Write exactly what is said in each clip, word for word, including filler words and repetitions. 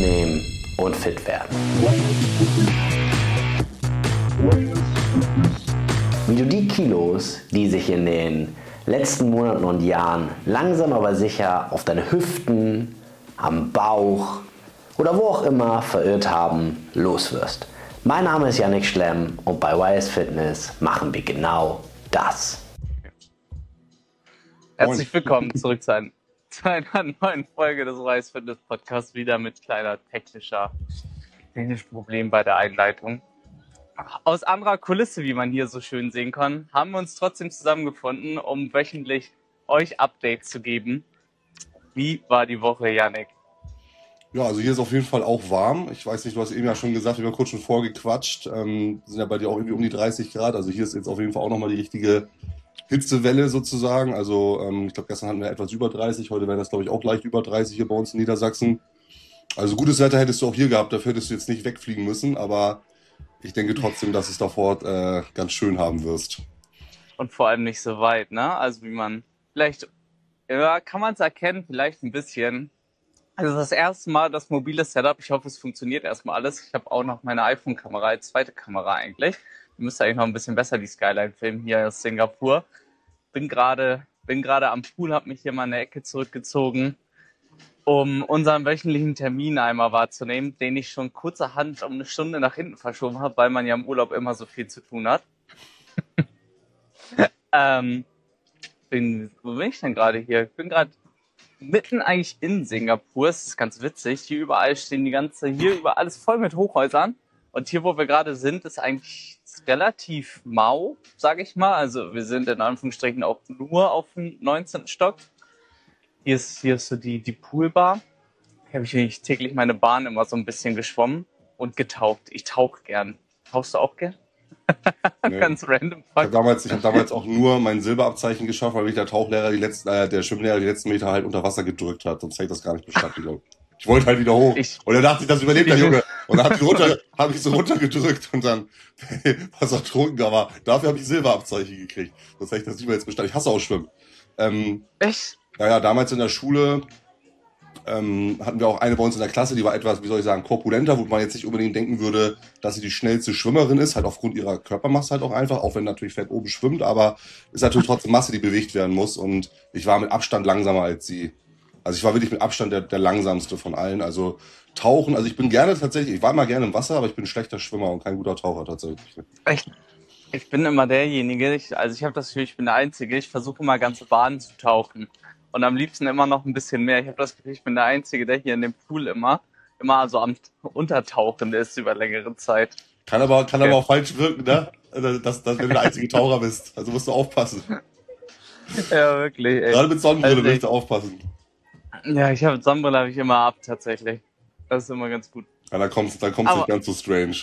abnehmen und fit werden. Wie du die Kilos, die sich in den letzten Monaten und Jahren langsam aber sicher auf deine Hüften, am Bauch oder wo auch immer verirrt haben, loswirst. Mein Name ist Yannick Schlemm und bei Y S Fitness machen wir genau das. Herzlich willkommen zurück zu, ein, zu einer neuen Folge des Y S Fitness Podcasts, wieder mit kleiner technischer technischen Problem bei der Einleitung. Aus anderer Kulisse, wie man hier so schön sehen kann, haben wir uns trotzdem zusammengefunden, um wöchentlich euch Updates zu geben. Wie war die Woche, Yannick? Ja, also hier ist auf jeden Fall auch warm. Ich weiß nicht, du hast eben ja schon gesagt, wir haben kurz schon vorgequatscht. Ähm, sind ja bei dir auch irgendwie um die dreißig Grad. Also hier ist jetzt auf jeden Fall auch nochmal die richtige Hitzewelle sozusagen. Also ähm, ich glaube, gestern hatten wir etwas über dreißig. Heute wäre das, glaube ich, auch leicht über dreißig hier bei uns in Niedersachsen. Also gutes Wetter hättest du auch hier gehabt. Dafür hättest du jetzt nicht wegfliegen müssen. Aber ich denke trotzdem, dass es da vor Ort äh, ganz schön haben wirst. Und vor allem nicht so weit, ne? Also wie man vielleicht, ja, kann man es erkennen, vielleicht ein bisschen. Also das erste Mal das mobile Setup. Ich hoffe, es funktioniert erstmal alles. Ich habe auch noch meine iPhone-Kamera als zweite Kamera eigentlich. Ich müsste eigentlich noch ein bisschen besser die Skyline filmen hier aus Singapur. Bin gerade bin gerade am Pool, habe mich hier mal in der Ecke zurückgezogen, um unseren wöchentlichen Termin einmal wahrzunehmen, den ich schon kurzerhand um eine Stunde nach hinten verschoben habe, weil man ja im Urlaub immer so viel zu tun hat. ähm, bin, wo bin ich denn gerade hier? Ich bin gerade mitten eigentlich in Singapur. Es ist ganz witzig. Hier überall stehen die ganze, hier überall ist voll mit Hochhäusern. Und hier, wo wir gerade sind, ist eigentlich relativ mau, sage ich mal. Also wir sind in Anführungsstrichen auch nur auf dem neunzehnten Stock. Hier ist, hier ist so die, die Poolbar. Hier habe ich eigentlich täglich meine Bahn immer so ein bisschen geschwommen und getaucht. Ich tauche gern. Tauchst du auch gern? Nee. Ganz random. Ich habe damals, ich hab damals auch nur mein Silberabzeichen geschafft, weil mich der Tauchlehrer, die letzten, äh, der Schwimmlehrer die letzten Meter halt unter Wasser gedrückt hat. Sonst hätte ich das gar nicht bestanden, glaube ich. Ich wollte halt wieder hoch. Ich, und er dachte, das überlebt der Junge. Und dann habe ich, runter, hab ich so runtergedrückt und dann was ertrunken. Aber dafür habe ich Silberabzeichen gekriegt. Sonst hätte ich das nicht mehr jetzt bestanden. Ich hasse auch Schwimmen. Ähm, Echt? Naja, damals in der Schule ähm, hatten wir auch eine bei uns in der Klasse, die war etwas, wie soll ich sagen, korpulenter, wo man jetzt nicht unbedingt denken würde, dass sie die schnellste Schwimmerin ist, halt aufgrund ihrer Körpermasse halt auch einfach, auch wenn natürlich fett oben schwimmt, aber ist natürlich trotzdem Masse, die bewegt werden muss und ich war mit Abstand langsamer als sie. Also ich war wirklich mit Abstand der, der langsamste von allen, also Tauchen, also ich bin gerne tatsächlich, ich war immer gerne im Wasser, aber ich bin ein schlechter Schwimmer und kein guter Taucher tatsächlich. Echt? Ich bin immer derjenige, ich, also ich habe das Gefühl, ich bin der Einzige, ich versuche immer ganze Bahnen zu tauchen. Und am liebsten immer noch ein bisschen mehr. Ich habe das Gefühl, ich bin der Einzige, der hier in dem Pool immer, immer also am Untertauchen ist über längere Zeit. Kann aber, kann okay. aber auch falsch wirken, ne? Dass, dass wenn du der einzige Taucher bist. Also musst du aufpassen. Ja, wirklich, ey. Gerade mit Sonnenbrille also musst du aufpassen. Ja, ich habe Sonnenbrille habe ich immer ab, tatsächlich. Das ist immer ganz gut. Ja, da kommt's, da kommt's nicht ganz so strange.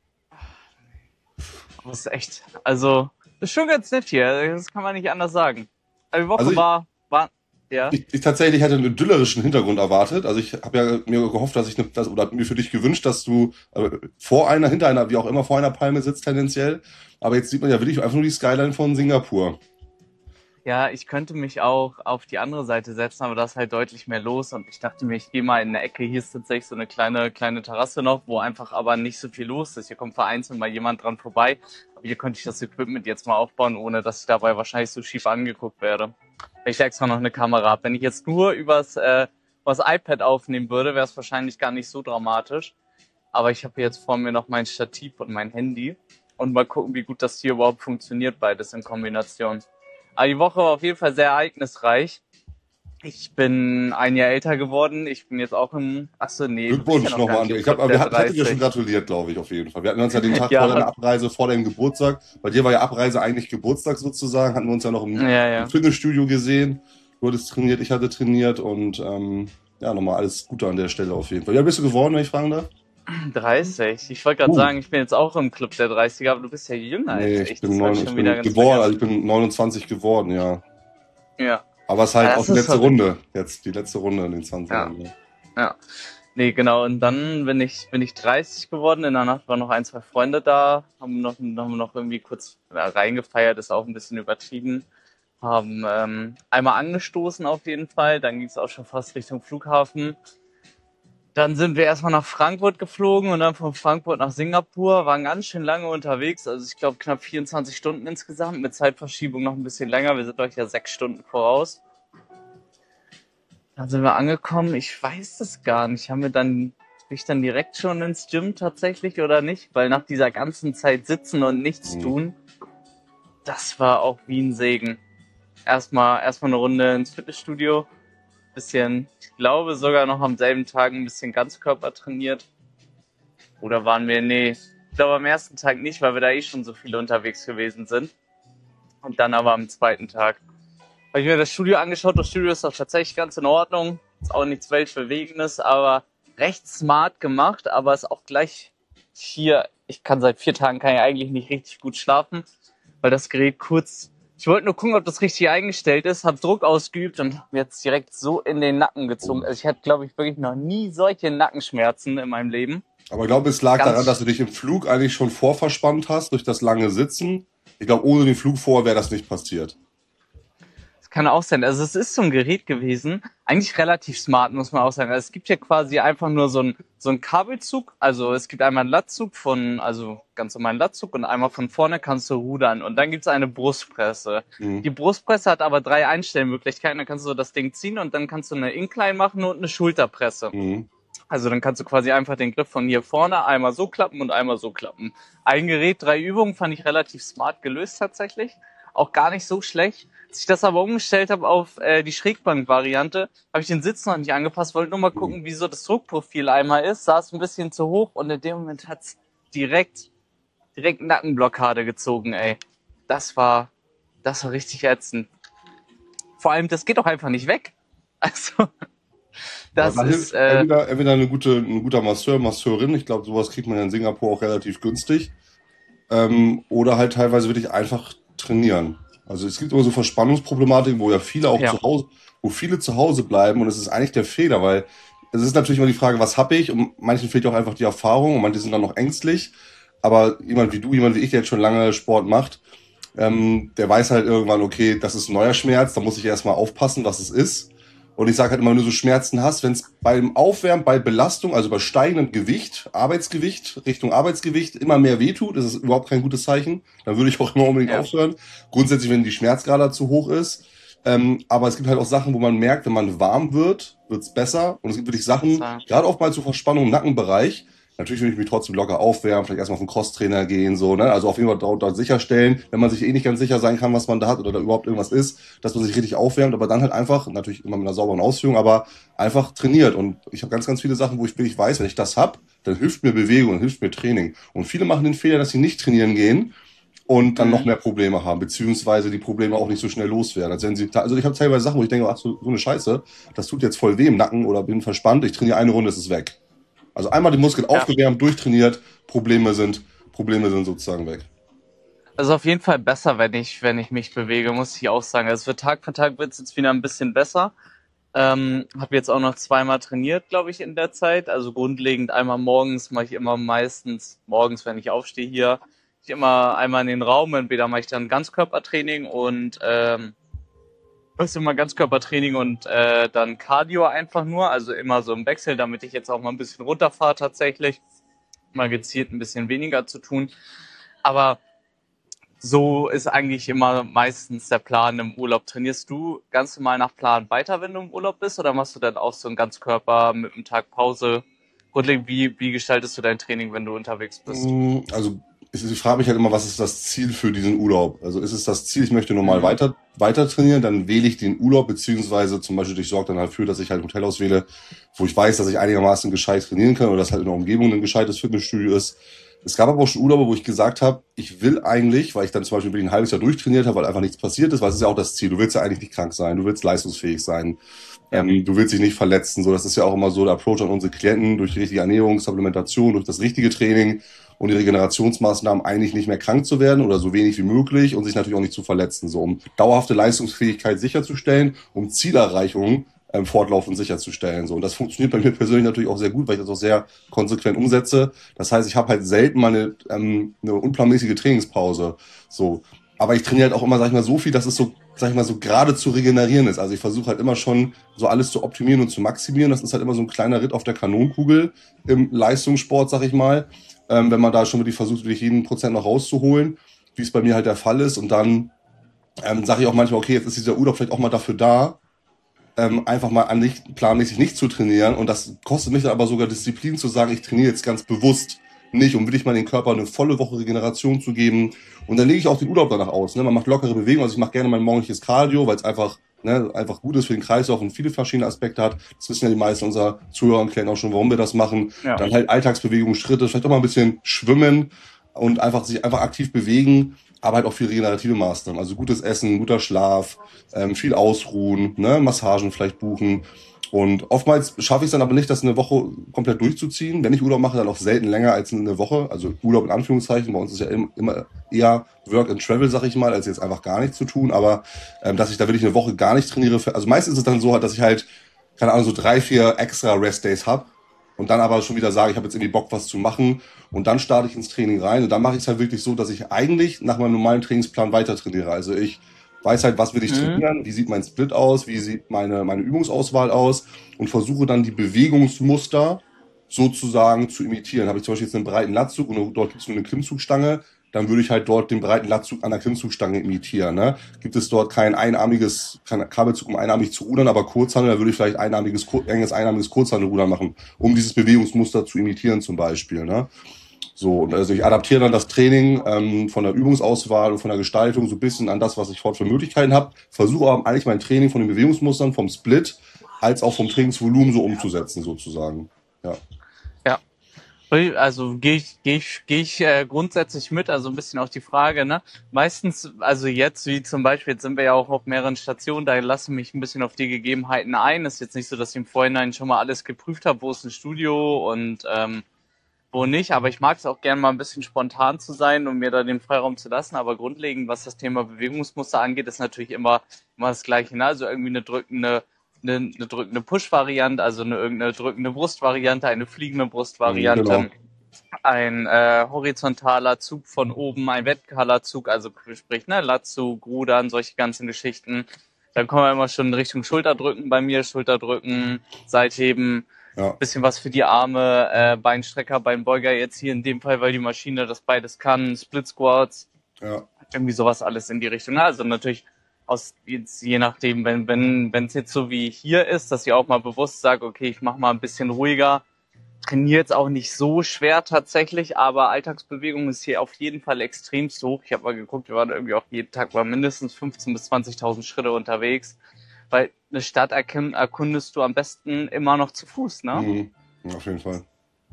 Das ist echt, also, das ist schon ganz nett hier. Das kann man nicht anders sagen. Die Woche also ich, war, war, Ja. Ich, ich tatsächlich hätte einen idyllerischen Hintergrund erwartet. Also ich habe ja mir gehofft, dass ich ne, das, oder mir für dich gewünscht, dass du äh, vor einer, hinter einer, wie auch immer, vor einer Palme sitzt tendenziell. Aber jetzt sieht man ja wirklich einfach nur die Skyline von Singapur. Ja, ich könnte mich auch auf die andere Seite setzen, aber da ist halt deutlich mehr los. Und ich dachte mir, ich gehe mal in eine Ecke. Hier ist tatsächlich so eine kleine kleine Terrasse noch, wo einfach aber nicht so viel los ist. Hier kommt vereinzelt mal jemand dran vorbei. Aber hier könnte ich das Equipment jetzt mal aufbauen, ohne dass ich dabei wahrscheinlich so schief angeguckt werde. Weil ich extra noch eine Kamera habe. Wenn ich jetzt nur übers, äh, übers iPad aufnehmen würde, wäre es wahrscheinlich gar nicht so dramatisch. Aber ich habe jetzt vor mir noch mein Stativ und mein Handy. Und mal gucken, wie gut das hier überhaupt funktioniert, beides in Kombination. Aber die Woche war auf jeden Fall sehr ereignisreich. Ich bin ein Jahr älter geworden. Ich bin jetzt auch im... Achso, nee. Glückwunsch ja nochmal an dich. Ich hab, wir hatten dir schon gratuliert, glaube ich, auf jeden Fall. Wir hatten uns ja den Tag ja, vor deiner Abreise, vor deinem Geburtstag. Bei dir war ja Abreise eigentlich Geburtstag sozusagen. Hatten wir uns ja noch im, ja, ja. im Fitnessstudio gesehen. Du hattest trainiert, ich hatte trainiert. Und ähm, ja, nochmal alles Gute an der Stelle auf jeden Fall. Wie alt bist du geworden, wenn ich fragen darf? dreißig. Ich wollte gerade uh. sagen, ich bin jetzt auch im Club der dreißiger, aber du bist ja jünger nee, als ich. ich. Bin neun, halt ich bin geboren, also ich bin neunundzwanzig geworden, ja. Ja. Aber es ist halt ja, auch die letzte Runde. Jetzt die letzte Runde in den zwanzigern. Ja. ja. Nee, genau. Und dann bin ich, bin ich dreißig geworden. In der Nacht waren noch ein, zwei Freunde da. Haben noch, haben noch irgendwie kurz ja, reingefeiert, ist auch ein bisschen übertrieben. Haben ähm, einmal angestoßen auf jeden Fall. Dann ging es auch schon fast Richtung Flughafen. Dann sind wir erstmal nach Frankfurt geflogen und dann von Frankfurt nach Singapur, waren ganz schön lange unterwegs, also ich glaube knapp vierundzwanzig Stunden insgesamt, mit Zeitverschiebung noch ein bisschen länger, wir sind euch ja sechs Stunden voraus. Dann sind wir angekommen, ich weiß es gar nicht, haben wir dann, bin ich dann direkt schon ins Gym tatsächlich oder nicht? Weil nach dieser ganzen Zeit sitzen und nichts Mhm. tun, das war auch wie ein Segen. Erstmal, erstmal eine Runde ins Fitnessstudio, bisschen, ich glaube sogar noch am selben Tag ein bisschen Ganzkörper trainiert. Oder waren wir, nee, ich glaube am ersten Tag nicht, weil wir da eh schon so viele unterwegs gewesen sind. Und dann aber am zweiten Tag habe ich mir das Studio angeschaut. Das Studio ist auch tatsächlich ganz in Ordnung. Ist auch nichts Weltbewegendes, aber recht smart gemacht. Aber ist auch gleich hier, ich kann seit vier Tagen kann ich eigentlich nicht richtig gut schlafen, weil das Gerät kurz, ich wollte nur gucken, ob das richtig eingestellt ist, habe Druck ausgeübt und habe mir jetzt direkt so in den Nacken gezogen. Also ich hatte, glaube ich, wirklich noch nie solche Nackenschmerzen in meinem Leben. Aber ich glaube, es lag Ganz- daran, dass du dich im Flug eigentlich schon vorverspannt hast durch das lange Sitzen. Ich glaube, ohne den Flug vorher wäre das nicht passiert. Das kann auch sein. Also es ist so ein Gerät gewesen, eigentlich relativ smart, muss man auch sagen. Also es gibt hier quasi einfach nur so einen so einen Kabelzug. Also es gibt einmal einen Latzug von, also ganz normalen Latzug und einmal von vorne kannst du rudern. Und dann gibt es eine Brustpresse. Mhm. Die Brustpresse hat aber drei Einstellmöglichkeiten. Dann kannst du so das Ding ziehen und dann kannst du eine Incline machen und eine Schulterpresse. Mhm. Also dann kannst du quasi einfach den Griff von hier vorne einmal so klappen und einmal so klappen. Ein Gerät, drei Übungen, fand ich relativ smart gelöst tatsächlich. Auch gar nicht so schlecht. Als ich das aber umgestellt habe auf äh, die Schrägbank-Variante, habe ich den Sitz noch nicht angepasst, wollte nur mal gucken, wie so das Druckprofil einmal ist. Saß ein bisschen zu hoch und in dem Moment hat's direkt, direkt Nackenblockade gezogen, ey. Das war, das war richtig ätzend. Vor allem, das geht doch einfach nicht weg. Also, das Aber dann ist, hilft äh, entweder, entweder eine gute, ein guter Masseur, Masseurin, ich glaube, sowas kriegt man ja in Singapur auch relativ günstig. Ähm, oder halt teilweise wirklich einfach trainieren. Also es gibt immer so Verspannungsproblematiken, wo ja viele auch Ja. zu Hause, wo viele zu Hause bleiben und es ist eigentlich der Fehler, weil es ist natürlich immer die Frage, was habe ich, und manchen fehlt auch einfach die Erfahrung und manche sind dann noch ängstlich. Aber jemand wie du, jemand wie ich, der jetzt schon lange Sport macht, ähm, der weiß halt irgendwann, okay, das ist ein neuer Schmerz, da muss ich erstmal aufpassen, was es ist. Und ich sage halt immer, wenn du so Schmerzen hast, wenn es beim Aufwärmen, bei Belastung, also bei steigendem Gewicht, Arbeitsgewicht, Richtung Arbeitsgewicht, immer mehr wehtut, das ist überhaupt kein gutes Zeichen. Dann würde ich auch immer unbedingt Ja. aufhören. Grundsätzlich, wenn die Schmerzskala zu hoch ist. Ähm, aber es gibt halt auch Sachen, wo man merkt, wenn man warm wird, wird's besser. Und es gibt wirklich Sachen, Besser. gerade auch bei zur Verspannung im Nackenbereich. Natürlich will ich mich trotzdem locker aufwärmen, vielleicht erstmal auf einen Crosstrainer gehen, so, ne? Also auf jeden Fall dort, dort sicherstellen, wenn man sich eh nicht ganz sicher sein kann, was man da hat oder da überhaupt irgendwas ist, dass man sich richtig aufwärmt, aber dann halt einfach, natürlich immer mit einer sauberen Ausführung, aber einfach trainiert. Und ich habe ganz, ganz viele Sachen, wo ich wirklich weiß, wenn ich das hab, dann hilft mir Bewegung, dann hilft mir Training. Und viele machen den Fehler, dass sie nicht trainieren gehen und dann Mhm. noch mehr Probleme haben, beziehungsweise die Probleme auch nicht so schnell loswerden. Also, wenn sie, also ich habe teilweise Sachen, wo ich denke, ach so, so eine Scheiße, das tut jetzt voll weh im Nacken oder bin verspannt, ich trainiere eine Runde, ist es weg. Also einmal die Muskeln Ja. aufgewärmt, durchtrainiert, Probleme sind, Probleme sind sozusagen weg. Also auf jeden Fall besser, wenn ich, wenn ich mich bewege, muss ich auch sagen. Also für Tag für Tag wird es jetzt wieder ein bisschen besser. Ähm, habe jetzt auch noch zweimal trainiert, glaube ich, in der Zeit. Also grundlegend einmal morgens mache ich immer meistens, morgens, wenn ich aufstehe hier, ich immer einmal in den Raum. Entweder mache ich dann Ganzkörpertraining und ähm, das ist immer Ganzkörpertraining und äh, dann Cardio einfach nur. Also immer so im Wechsel, damit ich jetzt auch mal ein bisschen runterfahre tatsächlich. Mal gezielt ein bisschen weniger zu tun. Aber so ist eigentlich immer meistens der Plan im Urlaub. Trainierst du ganz normal nach Plan weiter, wenn du im Urlaub bist? Oder machst du dann auch so einen Ganzkörper mit einem Tag Pause? Grundlegend, wie, wie gestaltest du dein Training, wenn du unterwegs bist? Mm, Also es ist- ich frage mich halt immer, was ist das Ziel für diesen Urlaub? Also ist es das Ziel, ich möchte normal Mhm. weiter, weiter trainieren, dann wähle ich den Urlaub, beziehungsweise zum Beispiel, ich sorge dann halt für, dass ich halt ein Hotel auswähle, wo ich weiß, dass ich einigermaßen gescheit trainieren kann oder dass halt in der Umgebung ein gescheites Fitnessstudio ist. Es gab aber auch schon Urlaube, wo ich gesagt habe, ich will eigentlich, weil ich dann zum Beispiel wirklich ein halbes Jahr durchtrainiert habe, weil einfach nichts passiert ist, weil es ist ja auch das Ziel. Du willst ja eigentlich nicht krank sein, du willst leistungsfähig sein, Ja. ähm, du willst dich nicht verletzen. So, das ist ja auch immer so der Approach an unsere Klienten, durch die richtige Ernährung, Supplementation, durch das richtige Training und die Regenerationsmaßnahmen eigentlich nicht mehr krank zu werden oder so wenig wie möglich und sich natürlich auch nicht zu verletzen, so um dauerhafte Leistungsfähigkeit sicherzustellen, um Zielerreichung ähm, fortlaufend sicherzustellen. So. Und das funktioniert bei mir persönlich natürlich auch sehr gut, weil ich das auch sehr konsequent umsetze. Das heißt, ich habe halt selten mal eine, ähm, eine unplanmäßige Trainingspause. So. Aber ich trainiere halt auch immer, sag ich mal, so viel, dass es so sag ich mal, so gerade zu regenerieren ist. Also ich versuche halt immer schon so alles zu optimieren und zu maximieren. Das ist halt immer so ein kleiner Ritt auf der Kanonenkugel im Leistungssport, sag ich mal. Ähm, wenn man da schon wirklich versucht, wirklich jeden Prozent noch rauszuholen, wie es bei mir halt der Fall ist. Und dann ähm, sage ich auch manchmal, okay, jetzt ist dieser Urlaub vielleicht auch mal dafür da, ähm, einfach mal an nicht, planmäßig nicht zu trainieren. Und das kostet mich dann aber sogar Disziplin zu sagen, ich trainiere jetzt ganz bewusst nicht, um wirklich mal den Körper eine volle Woche Regeneration zu geben. Und dann lege ich auch den Urlaub danach aus. Ne? Man macht lockere Bewegungen, also ich mache gerne mein morgendliches Cardio, weil es einfach, ne, einfach gut ist für den Kreislauf und viele verschiedene Aspekte hat. Das wissen ja die meisten unserer Zuhörer und Klienten auch schon, warum wir das machen. Ja. Dann halt Alltagsbewegungen, Schritte, vielleicht auch mal ein bisschen schwimmen und einfach sich einfach aktiv bewegen, aber halt auch viel regenerative Maßnahmen. Also gutes Essen, guter Schlaf, ähm, viel Ausruhen, ne, Massagen vielleicht buchen. Und oftmals schaffe ich es dann aber nicht, das eine Woche komplett durchzuziehen. Wenn ich Urlaub mache, dann auch selten länger als eine Woche. Also Urlaub in Anführungszeichen. Bei uns ist ja immer eher Work and Travel, sag ich mal, als jetzt einfach gar nichts zu tun. Aber ähm, dass ich da wirklich eine Woche gar nicht trainiere. Für, also meistens ist es dann so, dass ich halt, keine Ahnung, so drei, vier extra Rest-Days habe. Und dann aber schon wieder sage, ich habe jetzt irgendwie Bock, was zu machen. Und dann starte ich ins Training rein. Und dann mache ich es halt wirklich so, dass ich eigentlich nach meinem normalen Trainingsplan weiter trainiere. Also ich weiß halt, was will ich trainieren, mhm. wie sieht mein Split aus, wie sieht meine, meine Übungsauswahl aus und versuche dann die Bewegungsmuster sozusagen zu imitieren. Habe ich zum Beispiel jetzt einen breiten Latzug und dort gibt es nur eine Klimmzugstange, dann würde ich halt dort den breiten Latzug an der Klimmzugstange imitieren. Ne? Gibt es dort kein einarmiges, kein Kabelzug, um einarmig zu rudern, aber Kurzhandel, dann würde ich vielleicht einarmiges, enges einarmiges Kurzhandelrudern machen, um dieses Bewegungsmuster zu imitieren zum Beispiel. Ne? So, und also ich adaptiere dann das Training ähm, von der Übungsauswahl und von der Gestaltung so ein bisschen an das, was ich heute für Möglichkeiten habe. Versuche aber eigentlich mein Training von den Bewegungsmustern, vom Split, als auch vom Trainingsvolumen so umzusetzen sozusagen. Ja. Ja. Also gehe ich, gehe ich, gehe ich äh, grundsätzlich mit, also ein bisschen auch die Frage, ne? Meistens, also jetzt, wie zum Beispiel, jetzt sind wir ja auch auf mehreren Stationen, da lasse ich mich ein bisschen auf die Gegebenheiten ein. Ist jetzt nicht so, dass ich im Vorhinein schon mal alles geprüft habe, wo ist ein Studio und ähm, wo nicht, aber ich mag es auch gerne mal ein bisschen spontan zu sein und mir da den Freiraum zu lassen, aber grundlegend, was das Thema Bewegungsmuster angeht, ist natürlich immer, immer das Gleiche, ne? Also irgendwie eine drückende, eine, eine drückende Push-Variante, also eine irgendeine drückende Brustvariante, eine fliegende Brustvariante, genau. Ein äh, horizontaler Zug von oben, ein vertikaler Zug, also sprich, ne, Latzug, Rudern, solche ganzen Geschichten. Dann kommen wir immer schon in Richtung Schulterdrücken bei mir, Schulterdrücken, Seitheben, ja. Bisschen was für die Arme, äh, Beinstrecker, Beinbeuger jetzt hier in dem Fall, weil die Maschine das beides kann, Split Squats, ja. Irgendwie sowas alles in die Richtung. Also natürlich aus jetzt je nachdem, wenn wenn wenn es jetzt so wie hier ist, dass ich auch mal bewusst sage, okay, ich mache mal ein bisschen ruhiger, trainiere jetzt auch nicht so schwer tatsächlich, aber Alltagsbewegung ist hier auf jeden Fall extremst hoch. Ich habe mal geguckt, wir waren irgendwie auch jeden Tag mal mindestens fünfzehntausend bis zwanzigtausend Schritte unterwegs. Weil eine Stadt erkundest du am besten immer noch zu Fuß, ne? Mhm, auf jeden Fall.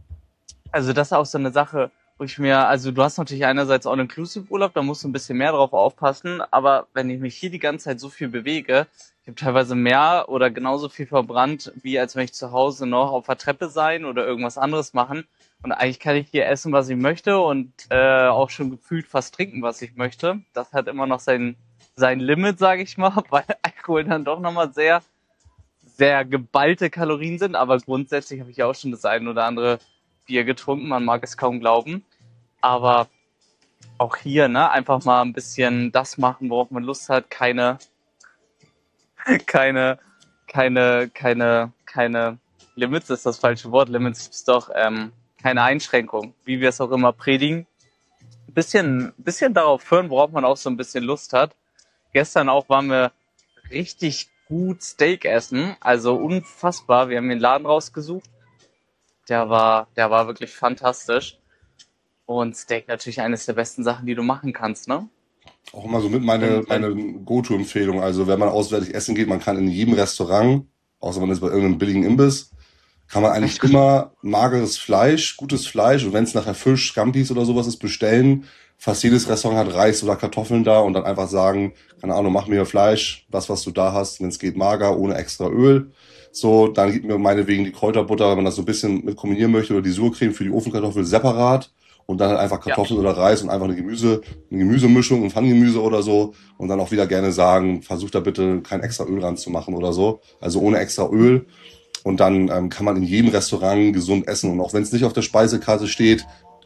Also das ist auch so eine Sache, wo ich mir, also du hast natürlich einerseits auch einen All-Inclusive-Urlaub, da musst du ein bisschen mehr drauf aufpassen, aber wenn ich mich hier die ganze Zeit so viel bewege, ich habe teilweise mehr oder genauso viel verbrannt, wie als wenn ich zu Hause noch auf der Treppe sein oder irgendwas anderes machen. Und eigentlich kann ich hier essen, was ich möchte und äh, auch schon gefühlt fast trinken, was ich möchte. Das hat immer noch sein sein Limit, sage ich mal, weil Alkohol dann doch nochmal sehr, sehr geballte Kalorien sind. Aber grundsätzlich habe ich ja auch schon das ein oder andere Bier getrunken. Man mag es kaum glauben. Aber auch hier, ne, einfach mal ein bisschen das machen, worauf man Lust hat. Keine, keine, keine, keine, keine Limits ist das falsche Wort. Limits ist doch ähm, keine Einschränkung, wie wir es auch immer predigen. Ein bisschen, bisschen darauf hören, worauf man auch so ein bisschen Lust hat. Gestern auch waren wir richtig gut Steak essen, also unfassbar. Wir haben den Laden rausgesucht. Der war, der war wirklich fantastisch. Und Steak natürlich eines der besten Sachen, die du machen kannst, ne? Auch immer so mit meine, meine Go-To-Empfehlung. Also wenn man auswärtig essen geht, man kann in jedem Restaurant, außer man ist bei irgendeinem billigen Imbiss, kann man eigentlich immer mageres Fleisch, gutes Fleisch und wenn es nachher Fisch, Scampis oder sowas ist, bestellen. Fast jedes Restaurant hat Reis oder Kartoffeln da und dann einfach sagen, keine Ahnung, mach mir Fleisch, das, was du da hast, wenn es geht, mager, ohne extra Öl. So, dann gibt mir meinetwegen die Kräuterbutter, wenn man das so ein bisschen mit kombinieren möchte, oder die Surcreme für die Ofenkartoffel separat und dann halt einfach Kartoffeln ja. oder Reis und einfach eine Gemüse, eine Gemüsemischung, ein Pfannengemüse oder so und dann auch wieder gerne sagen, versuch da bitte kein extra Öl ranzumachen oder so, also ohne extra Öl. Und dann ähm, kann man in jedem Restaurant gesund essen und auch wenn es nicht auf der Speisekarte steht,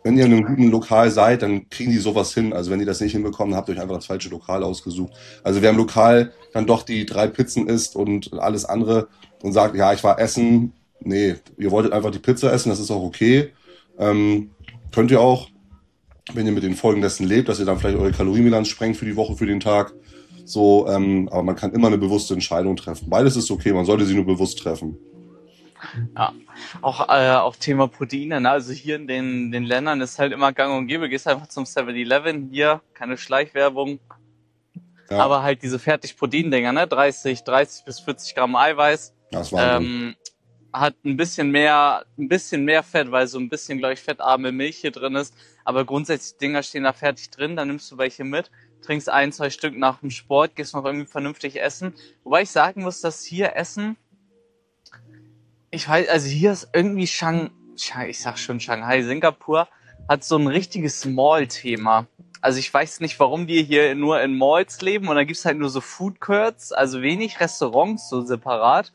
wenn ihr in einem guten Lokal seid, dann kriegen die sowas hin. Also wenn ihr das nicht hinbekommen, habt ihr euch einfach das falsche Lokal ausgesucht. Also wer im Lokal dann doch die drei Pizzen isst und alles andere und sagt, ja, ich war essen, nee, ihr wolltet einfach die Pizza essen, das ist auch okay. Ähm, könnt ihr auch, wenn ihr mit den Folgen dessen lebt, dass ihr dann vielleicht eure Kalorienbilanz sprengt für die Woche, für den Tag. So, ähm, aber man kann immer eine bewusste Entscheidung treffen. Beides ist okay, man sollte sie nur bewusst treffen. Ja, auch äh, auf Thema Proteine, ne? Also hier in den, den Ländern ist halt immer gang und gäbe, gehst einfach zum seven eleven, hier, keine Schleichwerbung, Ja, aber halt diese Fertigproteindinger, ne? dreißig, dreißig bis vierzig Gramm Eiweiß, das war Wahnsinn. ähm, hat ein bisschen mehr, ein bisschen mehr Fett, weil so ein bisschen, glaube ich, fettarme Milch hier drin ist, aber grundsätzlich die Dinger stehen da fertig drin, dann nimmst du welche mit, trinkst ein, zwei Stück nach dem Sport, gehst noch irgendwie vernünftig essen, wobei ich sagen muss, dass hier Essen, ich weiß, also hier ist irgendwie Shang, Shang- ich sag schon Shanghai, Singapur hat so ein richtiges Mall-Thema. Also ich weiß nicht, warum die hier nur in Malls leben und dann gibt's halt nur so Food Courts, also wenig Restaurants so separat.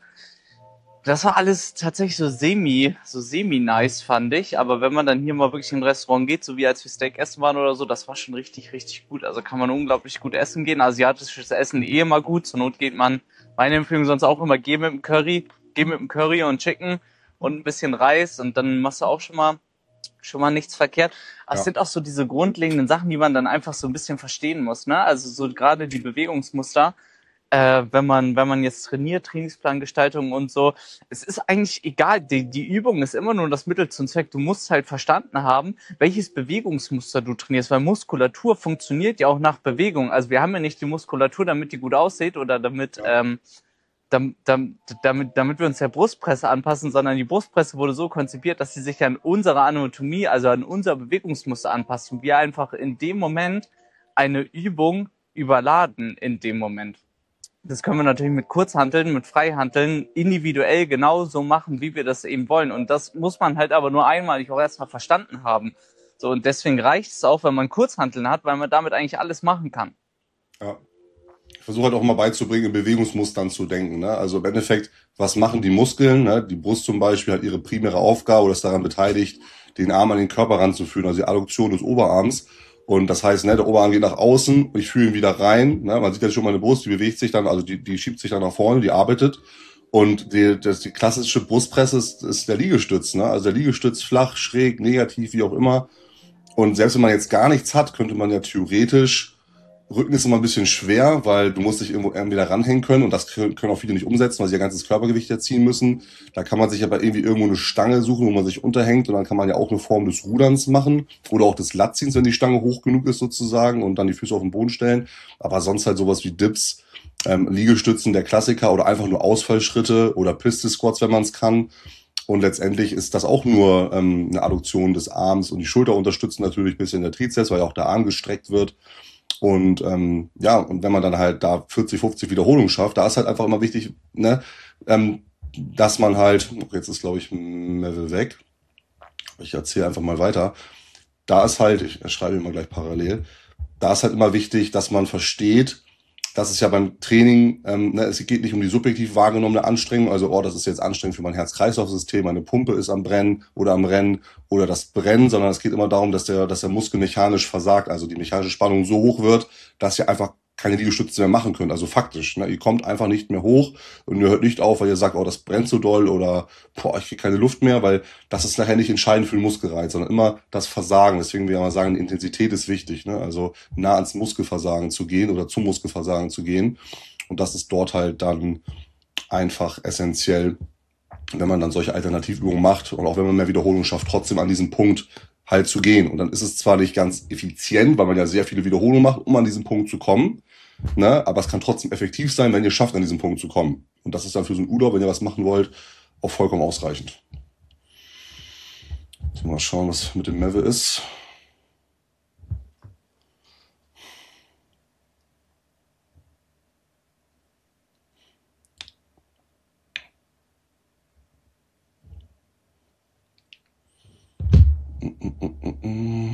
Das war alles tatsächlich so semi, so semi-nice, fand ich. Aber wenn man dann hier mal wirklich in ein Restaurant geht, so wie als wir Steak essen waren oder so, das war schon richtig, richtig gut. Also kann man unglaublich gut essen gehen. Asiatisches Essen eh immer gut. Zur Not geht man, meine Empfehlung sonst auch immer, geh mit dem Curry, geh mit dem Curry und Chicken und ein bisschen Reis und dann machst du auch schon mal, schon mal nichts verkehrt. Aber es Ja. sind auch so diese grundlegenden Sachen, die man dann einfach so ein bisschen verstehen muss, ne? Also so gerade die Bewegungsmuster. Äh, wenn man, wenn man jetzt trainiert, Trainingsplangestaltung und so, es ist eigentlich egal, die, die Übung ist immer nur das Mittel zum Zweck. Du musst halt verstanden haben, welches Bewegungsmuster du trainierst, weil Muskulatur funktioniert ja auch nach Bewegung. Also wir haben ja nicht die Muskulatur, damit die gut aussieht oder damit, Ja. ähm, dam, dam, damit, damit wir uns der Brustpresse anpassen, sondern die Brustpresse wurde so konzipiert, dass sie sich an unsere Anatomie, also an unser Bewegungsmuster anpasst und wir einfach in dem Moment eine Übung überladen in dem Moment. Das können wir natürlich mit Kurzhanteln, mit Freihanteln individuell genauso machen, wie wir das eben wollen. Und das muss man halt aber nur einmalig auch erstmal verstanden haben. So, und deswegen reicht es auch, wenn man Kurzhanteln hat, weil man damit eigentlich alles machen kann. Ja. Ich versuche halt auch mal beizubringen, in Bewegungsmustern zu denken. Ne? Also im Endeffekt, was machen die Muskeln? Ne? Die Brust zum Beispiel hat ihre primäre Aufgabe oder ist daran beteiligt, den Arm an den Körper ranzuführen, also die Adduktion des Oberarms. Und das heißt, ne, der Oberarm geht nach außen, ich fühle ihn wieder rein. Ne? Man sieht jetzt schon meine Brust, die bewegt sich dann, also die, die schiebt sich dann nach vorne, die arbeitet. Und die, das, die klassische Brustpresse ist, ist der Liegestütz. Ne? Also der Liegestütz flach, schräg, negativ, wie auch immer. Und selbst wenn man jetzt gar nichts hat, könnte man ja theoretisch, Rücken ist immer ein bisschen schwer, weil du musst dich irgendwo entweder ranhängen können und das können können auch viele nicht umsetzen, weil sie ihr ganzes Körpergewicht erziehen müssen. Da kann man sich aber irgendwie irgendwo eine Stange suchen, wo man sich unterhängt und dann kann man ja auch eine Form des Ruderns machen oder auch des Latziehens, wenn die Stange hoch genug ist sozusagen und dann die Füße auf den Boden stellen. Aber sonst halt sowas wie Dips, ähm, Liegestützen, der Klassiker oder einfach nur Ausfallschritte oder Pistol Squats, wenn man es kann. Und letztendlich ist das auch nur ähm, eine Adduktion des Arms und die Schulter unterstützen natürlich ein bisschen der Trizeps, weil ja auch der Arm gestreckt wird. Und ähm, ja, und wenn man dann halt da vierzig, fünfzig Wiederholungen schafft, da ist halt einfach immer wichtig, ne, ähm, dass man halt, jetzt ist glaube ich Level weg, ich erzähle einfach mal weiter, da ist halt, ich schreibe immer gleich parallel, da ist halt immer wichtig, dass man versteht, dass es ja beim Training, ähm, ne, es geht nicht um die subjektiv wahrgenommene Anstrengung, also oh, das ist jetzt anstrengend für mein Herz-Kreislauf-System, meine Pumpe ist am Brennen oder am Rennen oder das Brennen, sondern es geht immer darum, dass der, dass der Muskel mechanisch versagt, also die mechanische Spannung so hoch wird, dass ihr einfach keine Liegestütze mehr machen könnt, also faktisch, ne, ihr kommt einfach nicht mehr hoch und ihr hört nicht auf, weil ihr sagt, oh, das brennt so doll oder boah, ich kriege keine Luft mehr, weil das ist nachher nicht entscheidend für den Muskelreiz, sondern immer das Versagen. Deswegen will ich mal sagen, die Intensität ist wichtig, ne, also nah ans Muskelversagen zu gehen oder zum Muskelversagen zu gehen und das ist dort halt dann einfach essentiell, wenn man dann solche Alternativübungen macht und auch wenn man mehr Wiederholungen schafft, trotzdem an diesen Punkt halt zu gehen. Und dann ist es zwar nicht ganz effizient, weil man ja sehr viele Wiederholungen macht, um an diesen Punkt zu kommen, ne? Aber es kann trotzdem effektiv sein, wenn ihr schafft, an diesen Punkt zu kommen. Und das ist dann für so ein Urlaub, wenn ihr was machen wollt, auch vollkommen ausreichend. So, mal schauen, was mit dem Mewe ist. Mm, mm, mm, mm.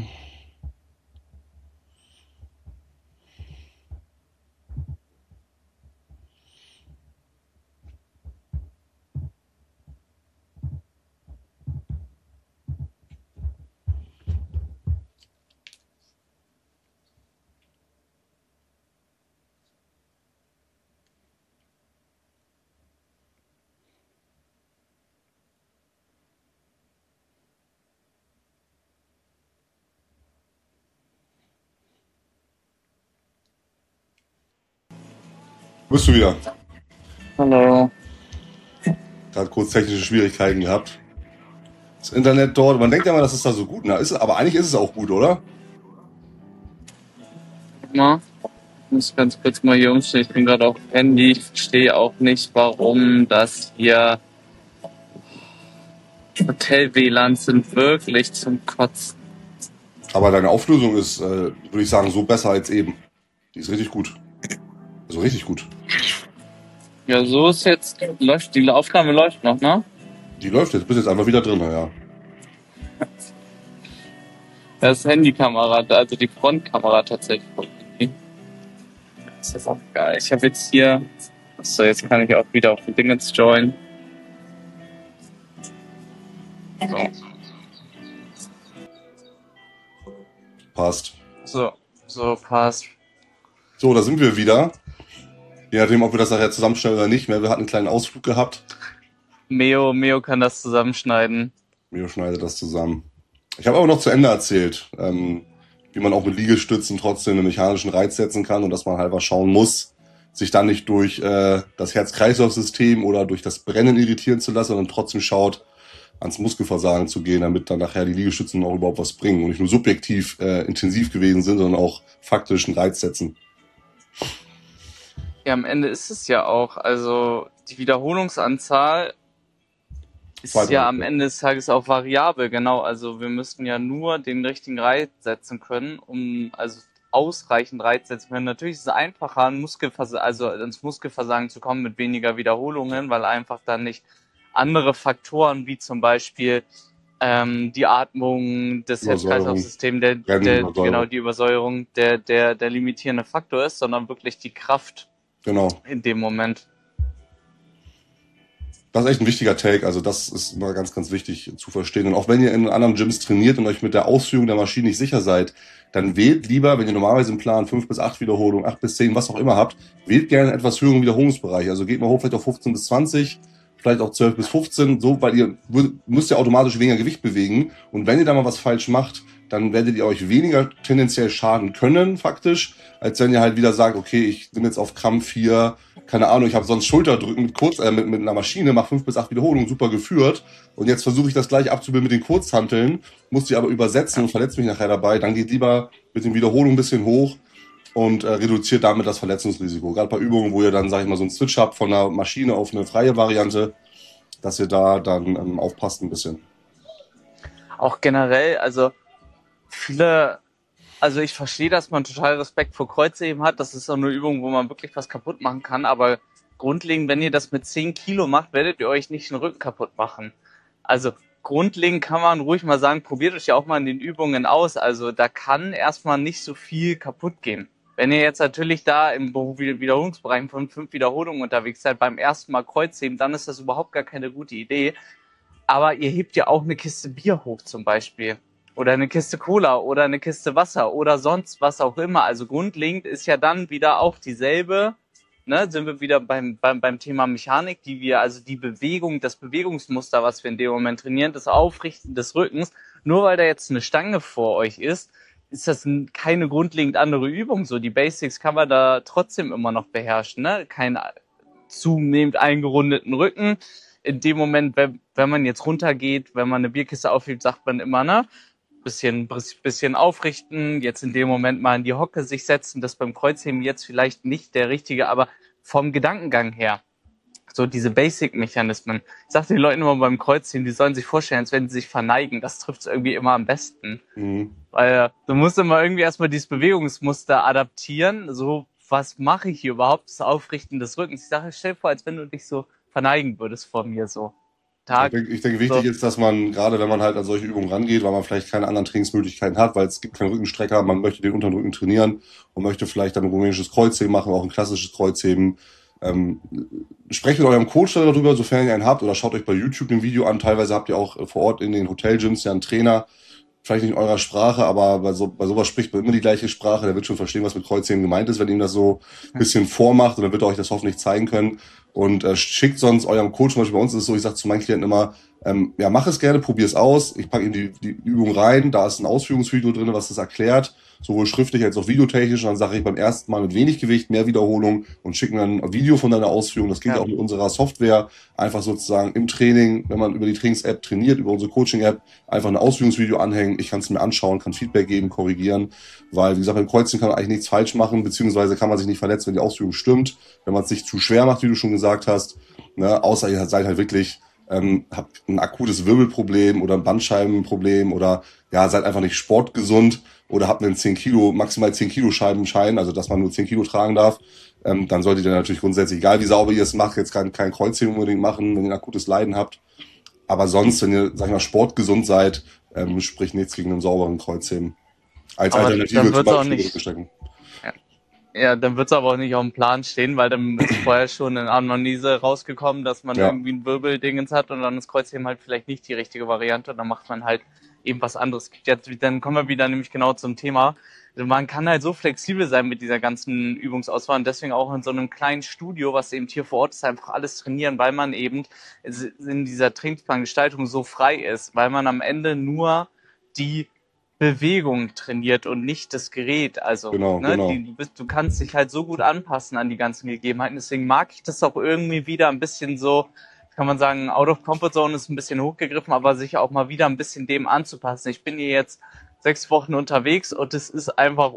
Bist du wieder? Hallo. Gerade kurz technische Schwierigkeiten gehabt. Das Internet dort, man denkt ja immer, das ist da so gut, na, ist, aber eigentlich ist es auch gut, oder? Mal. Ich muss ganz kurz mal hier umstellen. Ich bin gerade auf dem Handy. Ich verstehe auch nicht, warum das hier Hotel-W L A Ns sind wirklich zum Kotzen. Aber deine Auflösung ist, äh, würde ich sagen, so besser als eben. Die ist richtig gut. Also richtig gut. Ja, so ist jetzt, läuft, die Aufnahme läuft noch, ne? Die läuft jetzt, bist jetzt einfach wieder drin, ja. Das ist Handykamera, also die Frontkamera tatsächlich. Das ist auch geil. Ich habe jetzt hier, so jetzt kann ich auch wieder auf die Dingens joinen. So. Passt. So, so passt. So, da sind wir wieder. Je nachdem, ob wir das nachher zusammenstellen oder nicht mehr. Wir hatten einen kleinen Ausflug gehabt. Meo, Meo kann das zusammenschneiden. Mio schneidet das zusammen. Ich habe aber noch zu Ende erzählt, ähm, wie man auch mit Liegestützen trotzdem einen mechanischen Reiz setzen kann und dass man halt was schauen muss, sich dann nicht durch äh, das Herz-Kreislauf-System oder durch das Brennen irritieren zu lassen, sondern trotzdem schaut, ans Muskelversagen zu gehen, damit dann nachher die Liegestützen auch überhaupt was bringen und nicht nur subjektiv äh, intensiv gewesen sind, sondern auch faktisch einen Reiz setzen. Ja, am Ende ist es ja auch, also die Wiederholungsanzahl ist Weiter. ja am Ende des Tages auch variabel, genau. Also wir müssten ja nur den richtigen Reiz setzen können, um also ausreichend Reiz setzen können. Natürlich ist es einfacher, ein Muskelversa- also ins Muskelversagen zu kommen mit weniger Wiederholungen, weil einfach dann nicht andere Faktoren wie zum Beispiel ähm, die Atmung, das Übersäuerung. Herz-Kreislauf-System, der, Brennen, der Übersäuerung. genau die Übersäuerung, der der der limitierende Faktor ist, sondern wirklich die Kraft Genau. in dem Moment. Das ist echt ein wichtiger Take, also das ist immer ganz, ganz wichtig zu verstehen. Und auch wenn ihr in anderen Gyms trainiert und euch mit der Ausführung der Maschine nicht sicher seid, dann wählt lieber, wenn ihr normalerweise im Plan fünf bis acht Wiederholungen, acht bis zehn, was auch immer habt, wählt gerne einen etwas höheren Wiederholungsbereich. Also geht mal hoch vielleicht auf fünfzehn bis zwanzig, vielleicht auch zwölf bis fünfzehn, so, weil ihr würd- müsst ja automatisch weniger Gewicht bewegen. Und wenn ihr da mal was falsch macht, dann werdet ihr euch weniger tendenziell schaden können, faktisch, als wenn ihr halt wieder sagt, okay, ich bin jetzt auf Krampf hier, keine Ahnung, ich habe sonst Schulterdrücken mit, kurz, äh, mit, mit einer Maschine, mache fünf bis acht Wiederholungen, super geführt. Und jetzt versuche ich das gleich abzubilden mit den Kurzhanteln, muss die aber übersetzen und verletze mich nachher dabei. Dann geht lieber mit den Wiederholungen ein bisschen hoch und äh, reduziert damit das Verletzungsrisiko. Gerade bei Übungen, wo ihr dann, sag ich mal, so einen Switch habt von einer Maschine auf eine freie Variante, dass ihr da dann ähm, aufpasst ein bisschen. Auch generell, also viele, also ich verstehe, dass man total Respekt vor Kreuzheben hat. Das ist auch eine Übung, wo man wirklich was kaputt machen kann. Aber grundlegend, wenn ihr das mit zehn Kilo macht, werdet ihr euch nicht den Rücken kaputt machen. Also grundlegend kann man ruhig mal sagen, probiert euch ja auch mal in den Übungen aus. Also da kann erstmal nicht so viel kaputt gehen. Wenn ihr jetzt natürlich da im Wiederholungsbereich von fünf Wiederholungen unterwegs seid, beim ersten Mal Kreuzheben, dann ist das überhaupt gar keine gute Idee. Aber ihr hebt ja auch eine Kiste Bier hoch zum Beispiel. Oder eine Kiste Cola oder eine Kiste Wasser oder sonst was auch immer. Also grundlegend ist ja dann wieder auch dieselbe, ne, sind wir wieder beim, beim, beim Thema Mechanik, die wir, also die Bewegung, das Bewegungsmuster, was wir in dem Moment trainieren, das Aufrichten des Rückens. Nur weil da jetzt eine Stange vor euch ist, ist das keine grundlegend andere Übung. So, die Basics kann man da trotzdem immer noch beherrschen, ne? Keinen zunehmend eingerundeten Rücken. In dem Moment, wenn, wenn man jetzt runtergeht, wenn man eine Bierkiste aufhebt, sagt man immer, ne? Bisschen, bisschen aufrichten, jetzt in dem Moment mal in die Hocke sich setzen, das beim Kreuzheben jetzt vielleicht nicht der richtige, aber vom Gedankengang her, so diese Basic-Mechanismen. Ich sage den Leuten immer beim Kreuzheben, die sollen sich vorstellen, als wenn sie sich verneigen, das trifft es irgendwie immer am besten. Mhm. Weil du musst immer irgendwie erstmal dieses Bewegungsmuster adaptieren, so, was mache ich hier überhaupt, das Aufrichten des Rückens. Ich sage, stell dir vor, als wenn du dich so verneigen würdest vor mir, so. Tag. Ich denke, ich denke wichtig so. ist, dass man, gerade wenn man halt an solche Übungen rangeht, weil man vielleicht keine anderen Trainingsmöglichkeiten hat, weil es gibt keinen Rückenstrecker, man möchte den unteren Rücken trainieren und möchte vielleicht dann ein rumänisches Kreuzheben machen, auch ein klassisches Kreuzheben. Ähm, sprecht mit eurem Coach darüber, sofern ihr einen habt, oder schaut euch bei YouTube ein Video an. Teilweise habt ihr auch vor Ort in den Hotelgyms ja einen Trainer, vielleicht nicht in eurer Sprache, aber bei, so, bei sowas spricht man immer die gleiche Sprache. Der wird schon verstehen, was mit Kreuzheben gemeint ist, wenn ihm das so ein bisschen vormacht, und dann wird er euch das hoffentlich zeigen können. und äh, schickt sonst eurem Coach, zum Beispiel bei uns ist es so, ich sage zu meinen Klienten immer, ähm, ja, mach es gerne, probier es aus, ich packe ihm die, die Übung rein, da ist ein Ausführungsvideo drin, was das erklärt, sowohl schriftlich als auch videotechnisch, und dann sage ich beim ersten Mal mit wenig Gewicht, mehr Wiederholung und schicken dann ein Video von deiner Ausführung, das geht ja auch mit unserer Software, einfach sozusagen im Training, wenn man über die Trainings-App trainiert, über unsere Coaching-App, einfach ein Ausführungsvideo anhängen, ich kann es mir anschauen, kann Feedback geben, korrigieren, weil, wie gesagt, beim Kreuzen kann man eigentlich nichts falsch machen, beziehungsweise kann man sich nicht verletzen, wenn die Ausführung stimmt, wenn man es nicht zu schwer macht, wie du schon gesagt hast, ne, außer ihr seid halt wirklich, ähm, habt ein akutes Wirbelproblem oder ein Bandscheibenproblem oder ja, seid einfach nicht sportgesund oder habt einen zehn Kilo, maximal zehn Kilo Scheibenschein, also dass man nur zehn Kilo tragen darf, ähm, dann solltet ihr natürlich grundsätzlich, egal wie sauber ihr es macht, jetzt kein, kein Kreuzheben unbedingt machen, wenn ihr ein akutes Leiden habt. Aber sonst, wenn ihr, sag ich mal, sportgesund seid, ähm, spricht nichts gegen einen sauberen Kreuzheben. Als Aber Alternative dann zum wird's auch Beispiel nicht- stecken. Ja, dann wird's aber auch nicht auf dem Plan stehen, weil dann ist vorher schon eine Anamnese rausgekommen, dass man Ja. irgendwie ein Wirbeldingens hat und dann ist Kreuzheben halt vielleicht nicht die richtige Variante und dann macht man halt eben was anderes. Jetzt, dann kommen wir wieder nämlich genau zum Thema. Also man kann halt so flexibel sein mit dieser ganzen Übungsauswahl und deswegen auch in so einem kleinen Studio, was eben hier vor Ort ist, einfach alles trainieren, weil man eben in dieser Trainingsplangestaltung so frei ist, weil man am Ende nur die Bewegung trainiert und nicht das Gerät. Also Genau, ne, genau. Die, du, bist, du kannst dich halt so gut anpassen an die ganzen Gegebenheiten. Deswegen mag ich das auch irgendwie wieder ein bisschen so, kann man sagen, out of comfort zone ist ein bisschen hochgegriffen, aber sich auch mal wieder ein bisschen dem anzupassen. Ich bin hier jetzt sechs Wochen unterwegs und es ist einfach,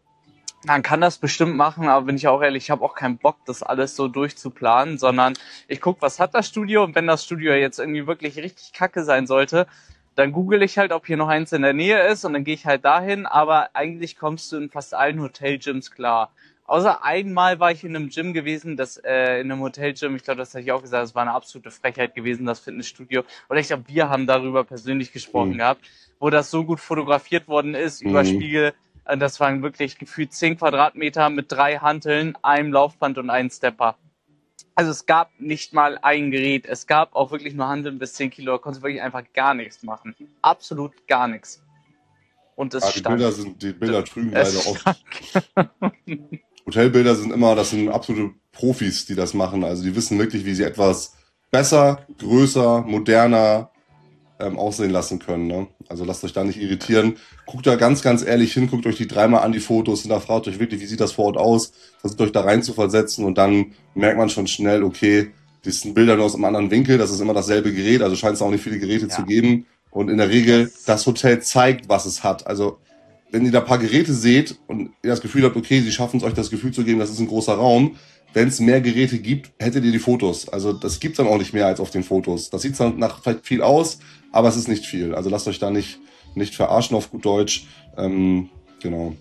man kann das bestimmt machen, aber bin ich auch ehrlich, ich habe auch keinen Bock, das alles so durchzuplanen, sondern ich gucke, was hat das Studio und wenn das Studio jetzt irgendwie wirklich richtig kacke sein sollte, dann google ich halt, ob hier noch eins in der Nähe ist und dann gehe ich halt dahin, aber eigentlich kommst du in fast allen Hotelgyms klar. Außer einmal war ich in einem Gym gewesen, das äh, in einem Hotelgym, ich glaube, das hatte ich auch gesagt, das war eine absolute Frechheit gewesen, das Fitnessstudio. Oder ich glaube, wir haben darüber persönlich gesprochen Mhm. gehabt, wo das so gut fotografiert worden ist, über Mhm. Spiegel. Und das waren wirklich gefühlt zehn Quadratmeter mit drei Hanteln, einem Laufband und einem Stepper. Also es gab nicht mal ein Gerät. Es gab auch wirklich nur Handeln bis zehn Kilo. Da konntest du wirklich einfach gar nichts machen. Absolut gar nichts. Und es Ja, die stank. Bilder sind, die Bilder trügen leider Es oft. stank. Hotelbilder sind immer, das sind absolute Profis, die das machen. Also die wissen wirklich, wie sie etwas besser, größer, moderner ähm, aussehen lassen können. Ne? Also lasst euch da nicht irritieren. Guckt da ganz, ganz ehrlich hin, guckt euch die dreimal an, die Fotos, und da fragt euch wirklich, wie sieht das vor Ort aus, versucht euch da rein zu versetzen und dann merkt man schon schnell, okay, das sind Bilder nur aus einem anderen Winkel, das ist immer dasselbe Gerät, also scheint es auch nicht viele Geräte Ja. zu geben. Und in der Regel, Das- das Hotel zeigt, was es hat. Also wenn ihr da ein paar Geräte seht und ihr das Gefühl habt, okay, sie schaffen es euch das Gefühl zu geben, das ist ein großer Raum, wenn es mehr Geräte gibt, hättet ihr die Fotos. Also das gibt dann auch nicht mehr als auf den Fotos. Das sieht dann nach vielleicht viel aus, aber es ist nicht viel. Also lasst euch da nicht, nicht verarschen auf gut Deutsch. Ähm, genau.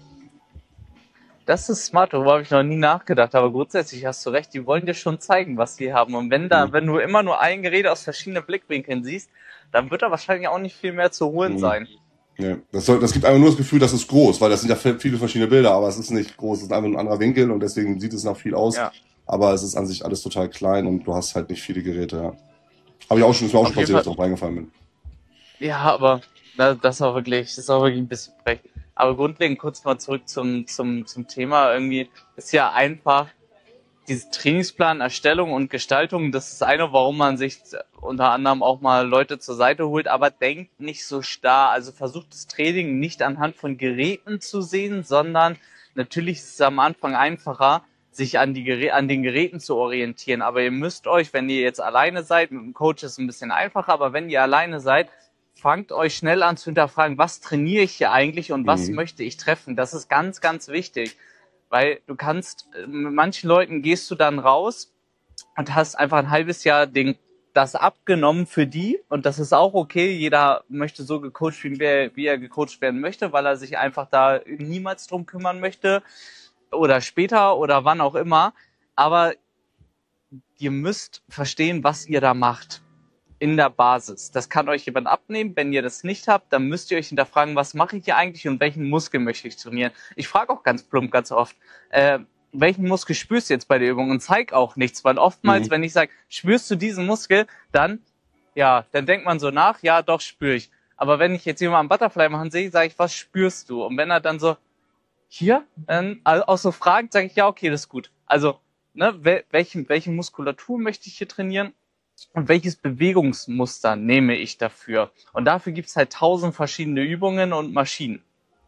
Das ist smart, darüber habe ich noch nie nachgedacht, aber grundsätzlich hast du recht, die wollen dir schon zeigen, was sie haben. Und wenn da, Mhm. wenn du immer nur ein Gerät aus verschiedenen Blickwinkeln siehst, dann wird da wahrscheinlich auch nicht viel mehr zu holen Mhm. sein. Ja, das, soll, das gibt einfach nur das Gefühl, das ist groß, weil das sind ja viele verschiedene Bilder, aber es ist nicht groß, es ist einfach ein anderer Winkel und deswegen sieht es nach viel aus. Ja. Aber es ist an sich alles total klein und du hast halt nicht viele Geräte. Ja. Habe ich auch schon, ist mir auch Auf schon jeden passiert, dass ich Fall. drauf reingefallen bin. Ja, aber da- das ist auch wirklich, das ist auch wirklich ein bisschen frech. Aber grundlegend kurz mal zurück zum, zum, zum Thema. Irgendwie ist ja einfach diese Trainingsplanerstellung und Gestaltung, das ist eine, warum man sich unter anderem auch mal Leute zur Seite holt, aber denkt nicht so starr. Also versucht das Training nicht anhand von Geräten zu sehen, sondern natürlich ist es am Anfang einfacher, sich an, die Gerä an den Geräten zu orientieren. Aber ihr müsst euch, wenn ihr jetzt alleine seid, mit dem Coach ist es ein bisschen einfacher, aber wenn ihr alleine seid, fangt euch schnell an zu hinterfragen, was trainiere ich hier eigentlich und was Mhm. möchte ich treffen. Das ist ganz, ganz wichtig. Weil du kannst, mit manchen Leuten gehst du dann raus und hast einfach ein halbes Jahr den, das abgenommen für die und das ist auch okay. Jeder möchte so gecoacht werden, wie er, wie er gecoacht werden möchte, weil er sich einfach da niemals drum kümmern möchte oder später oder wann auch immer. Aber ihr müsst verstehen, was ihr da macht in der Basis. Das kann euch jemand abnehmen. Wenn ihr das nicht habt, dann müsst ihr euch hinterfragen, was mache ich hier eigentlich und welchen Muskel möchte ich trainieren. Ich frage auch ganz plump ganz oft, äh, welchen Muskel spürst du jetzt bei der Übung und zeig auch nichts, weil oftmals, Mhm. wenn ich sage, spürst du diesen Muskel, dann, ja, dann denkt man so nach, ja, doch, spüre ich. Aber wenn ich jetzt jemanden am Butterfly machen sehe, sage ich, was spürst du? Und wenn er dann so, hier, dann also auch so fragt, sage ich, ja, okay, das ist gut. Also ne, wel, welche, welche Muskulatur möchte ich hier trainieren und welches Bewegungsmuster nehme ich dafür. Und dafür gibt's halt tausend verschiedene Übungen und Maschinen.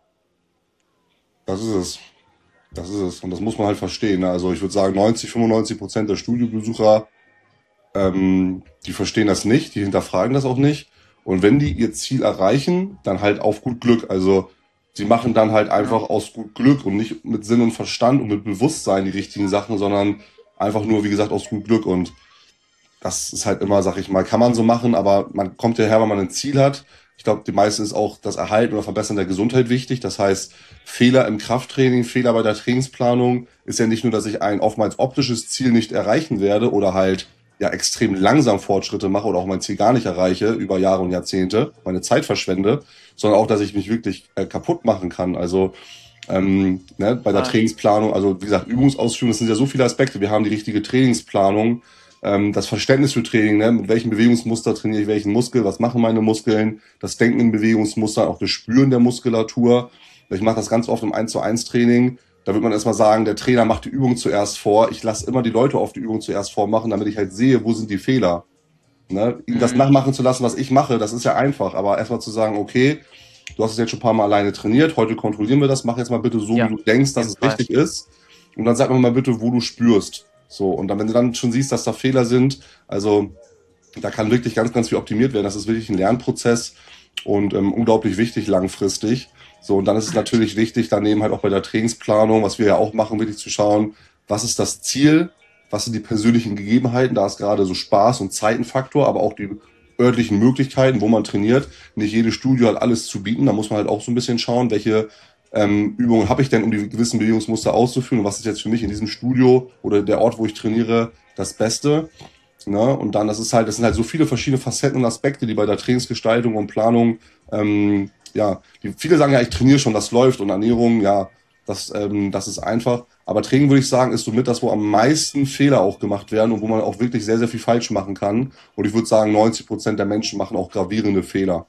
Das ist es. Das ist es. Und das muss man halt verstehen. Ne? Also ich würde sagen, neunzig, fünfundneunzig Prozent der Studiobesucher, ähm, die verstehen das nicht, die hinterfragen das auch nicht. Und wenn die ihr Ziel erreichen, dann halt auf gut Glück. Also sie machen dann halt einfach aus gut Glück und nicht mit Sinn und Verstand und mit Bewusstsein die richtigen Sachen, sondern einfach nur, wie gesagt, aus gut Glück. Und das ist halt immer, sag ich mal, kann man so machen, aber man kommt ja her, wenn man ein Ziel hat. Ich glaube, den meisten ist auch das Erhalten oder Verbessern der Gesundheit wichtig. Das heißt, Fehler im Krafttraining, Fehler bei der Trainingsplanung ist ja nicht nur, dass ich ein oftmals optisches Ziel nicht erreichen werde oder halt ja extrem langsam Fortschritte mache oder auch mein Ziel gar nicht erreiche über Jahre und Jahrzehnte, meine Zeit verschwende, sondern auch, dass ich mich wirklich äh, kaputt machen kann. Also ähm, ne, bei der Trainingsplanung, also wie gesagt, Übungsausführung, das sind ja so viele Aspekte. Wir haben die richtige Trainingsplanung, ähm, das Verständnis für Training, ne, mit welchem Bewegungsmuster trainiere ich welchen Muskel, was machen meine Muskeln, das Denken in Bewegungsmustern, auch das Spüren der Muskulatur. Ich mache das ganz oft im eins zu eins Training. Da wird man erstmal sagen, der Trainer macht die Übung zuerst vor. Ich lasse immer die Leute auf die Übung zuerst vormachen, damit ich halt sehe, wo sind die Fehler. Ne? Ihnen das nachmachen zu lassen, was ich mache, das ist ja einfach. Aber erstmal zu sagen, okay, du hast es jetzt schon ein paar Mal alleine trainiert, heute kontrollieren wir das, mach jetzt mal bitte so, ja, wie du denkst, dass es Fall. richtig ist. Und dann sag mir mal bitte, wo du spürst. So, und dann, wenn du dann schon siehst, dass da Fehler sind, also da kann wirklich ganz, ganz viel optimiert werden. Das ist wirklich ein Lernprozess und ähm, unglaublich wichtig langfristig. So, und dann ist es natürlich wichtig, daneben halt auch bei der Trainingsplanung, was wir ja auch machen, wirklich zu schauen, was ist das Ziel, was sind die persönlichen Gegebenheiten, da ist gerade so Spaß und Zeit ein Faktor, aber auch die örtlichen Möglichkeiten, wo man trainiert. Nicht jedes Studio hat alles zu bieten, da muss man halt auch so ein bisschen schauen, welche ähm, Übungen habe ich denn, um die gewissen Bewegungsmuster auszuführen und was ist jetzt für mich in diesem Studio oder der Ort, wo ich trainiere, das Beste. Ne? Und dann, das ist halt, das sind halt so viele verschiedene Facetten und Aspekte, die bei der Trainingsgestaltung und Planung ähm, ja, die, viele sagen ja, ich trainiere schon, das läuft und Ernährung, ja, das, ähm, das ist einfach. Aber Training, würde ich sagen, ist somit das, wo am meisten Fehler auch gemacht werden und wo man auch wirklich sehr, sehr viel falsch machen kann. Und ich würde sagen, neunzig Prozent der Menschen machen auch gravierende Fehler.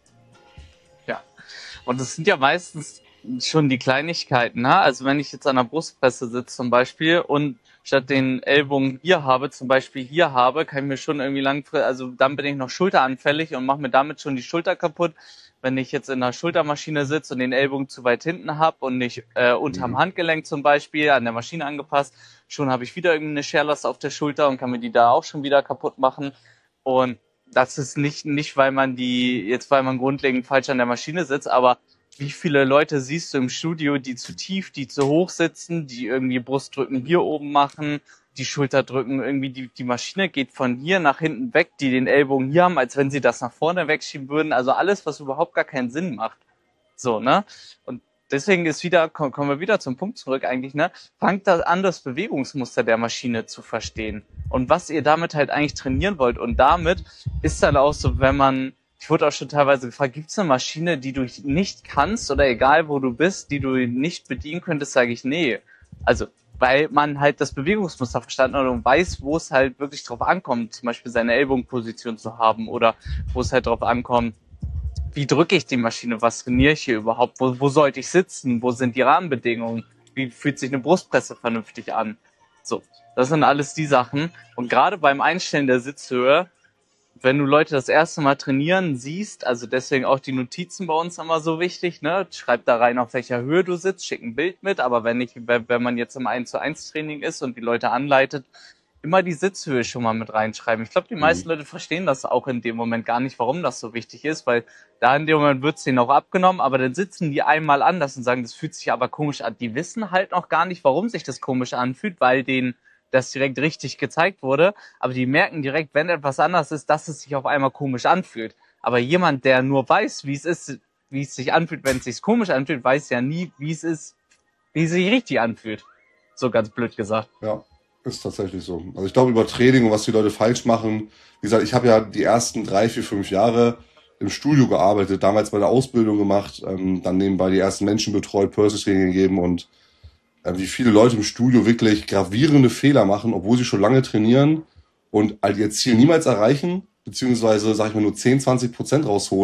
Ja, und das sind ja meistens schon die Kleinigkeiten, ne? Also wenn ich jetzt an der Brustpresse sitze zum Beispiel und statt den Ellbogen hier habe, zum Beispiel hier habe, kann ich mir schon irgendwie langfristig, also dann bin ich noch schulteranfällig und mache mir damit schon die Schulter kaputt. Wenn ich jetzt in der Schultermaschine sitze und den Ellbogen zu weit hinten habe und nicht äh, unterm mhm. Handgelenk zum Beispiel an der Maschine angepasst, schon habe ich wieder irgendeine Scherlast auf der Schulter und kann mir die da auch schon wieder kaputt machen. Und das ist nicht, nicht weil man die, jetzt weil man grundlegend falsch an der Maschine sitzt, aber wie viele Leute siehst du im Studio, die zu tief, die zu hoch sitzen, die irgendwie Brustdrücken hier oben machen, die Schulterdrücken, irgendwie die, die Maschine geht von hier nach hinten weg, die den Ellbogen hier haben, als wenn sie das nach vorne wegschieben würden. Also alles, was überhaupt gar keinen Sinn macht. So, ne? Und deswegen ist wieder, kommen wir wieder zum Punkt zurück eigentlich, ne? Fangt da an, das Bewegungsmuster der Maschine zu verstehen. Und was ihr damit halt eigentlich trainieren wollt. Und damit ist dann auch so, wenn man, ich wurde auch schon teilweise gefragt, gibt es eine Maschine, die du nicht kannst oder egal wo du bist, die du nicht bedienen könntest, sage ich, nee. Also, weil man halt das Bewegungsmuster verstanden hat und weiß, wo es halt wirklich drauf ankommt, zum Beispiel seine Ellbogenposition zu haben oder wo es halt drauf ankommt, wie drücke ich die Maschine, was trainiere ich hier überhaupt, wo, wo sollte ich sitzen, wo sind die Rahmenbedingungen, wie fühlt sich eine Brustpresse vernünftig an. So, das sind alles die Sachen. Und gerade beim Einstellen der Sitzhöhe, wenn du Leute das erste Mal trainieren siehst, also deswegen auch die Notizen bei uns immer so wichtig, ne? Schreib da rein, auf welcher Höhe du sitzt, schick ein Bild mit, aber wenn ich, wenn man jetzt im eins zu eins Training ist und die Leute anleitet, immer die Sitzhöhe schon mal mit reinschreiben. Ich glaube, die meisten mhm. Leute verstehen das auch in dem Moment gar nicht, warum das so wichtig ist, weil da in dem Moment wird es denen auch abgenommen, aber dann sitzen die einmal anders und sagen, das fühlt sich aber komisch an. Die wissen halt noch gar nicht, warum sich das komisch anfühlt, weil denen das direkt richtig gezeigt wurde, aber die merken direkt, wenn etwas anders ist, dass es sich auf einmal komisch anfühlt. Aber jemand, der nur weiß, wie es ist, wie es sich anfühlt, wenn es sich komisch anfühlt, weiß ja nie, wie es ist, wie es sich richtig anfühlt. So ganz blöd gesagt. Ja, ist tatsächlich so. Also ich glaube, über Training und was die Leute falsch machen, wie gesagt, ich habe ja die ersten drei, vier, fünf Jahre im Studio gearbeitet, damals bei der Ausbildung gemacht, ähm, dann nebenbei die ersten Menschen betreut, Personal Training gegeben und wie viele Leute im Studio wirklich gravierende Fehler machen, obwohl sie schon lange trainieren und halt ihr Ziel niemals erreichen, beziehungsweise, sag ich mal, nur zehn, zwanzig Prozent rausholen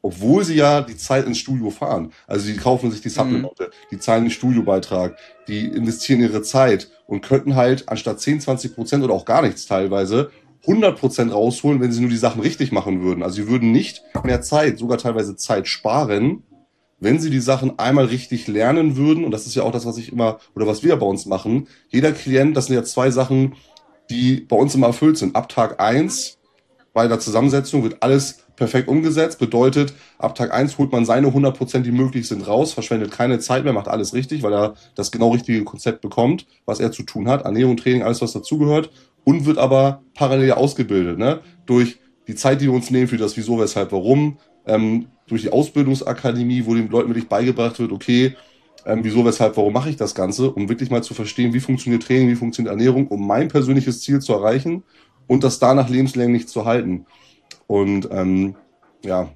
obwohl sie ja die Zeit ins Studio fahren. Also die kaufen sich die Supplemente, mhm. die zahlen den Studiobeitrag, die investieren ihre Zeit und könnten halt anstatt zehn, zwanzig Prozent oder auch gar nichts teilweise hundert Prozent rausholen, wenn sie nur die Sachen richtig machen würden. Also sie würden nicht mehr Zeit, sogar teilweise Zeit sparen, wenn sie die Sachen einmal richtig lernen würden. Und das ist ja auch das, was ich immer, oder was wir bei uns machen. Jeder Klient, das sind ja zwei Sachen, die bei uns immer erfüllt sind. Ab Tag eins bei der Zusammensetzung wird alles perfekt umgesetzt. Bedeutet, ab Tag eins holt man seine hundert Prozent, die möglich sind, raus, verschwendet keine Zeit mehr, macht alles richtig, weil er das genau richtige Konzept bekommt, was er zu tun hat. Ernährung, Training, alles, was dazugehört. Und wird aber parallel ausgebildet, ne? Durch die Zeit, die wir uns nehmen für das Wieso, Weshalb, Warum, ähm, durch die Ausbildungsakademie, wo den Leuten wirklich beigebracht wird, okay, ähm, wieso, weshalb, warum mache ich das Ganze, um wirklich mal zu verstehen, wie funktioniert Training, wie funktioniert Ernährung, um mein persönliches Ziel zu erreichen und das danach lebenslänglich zu halten. Und ähm, ja,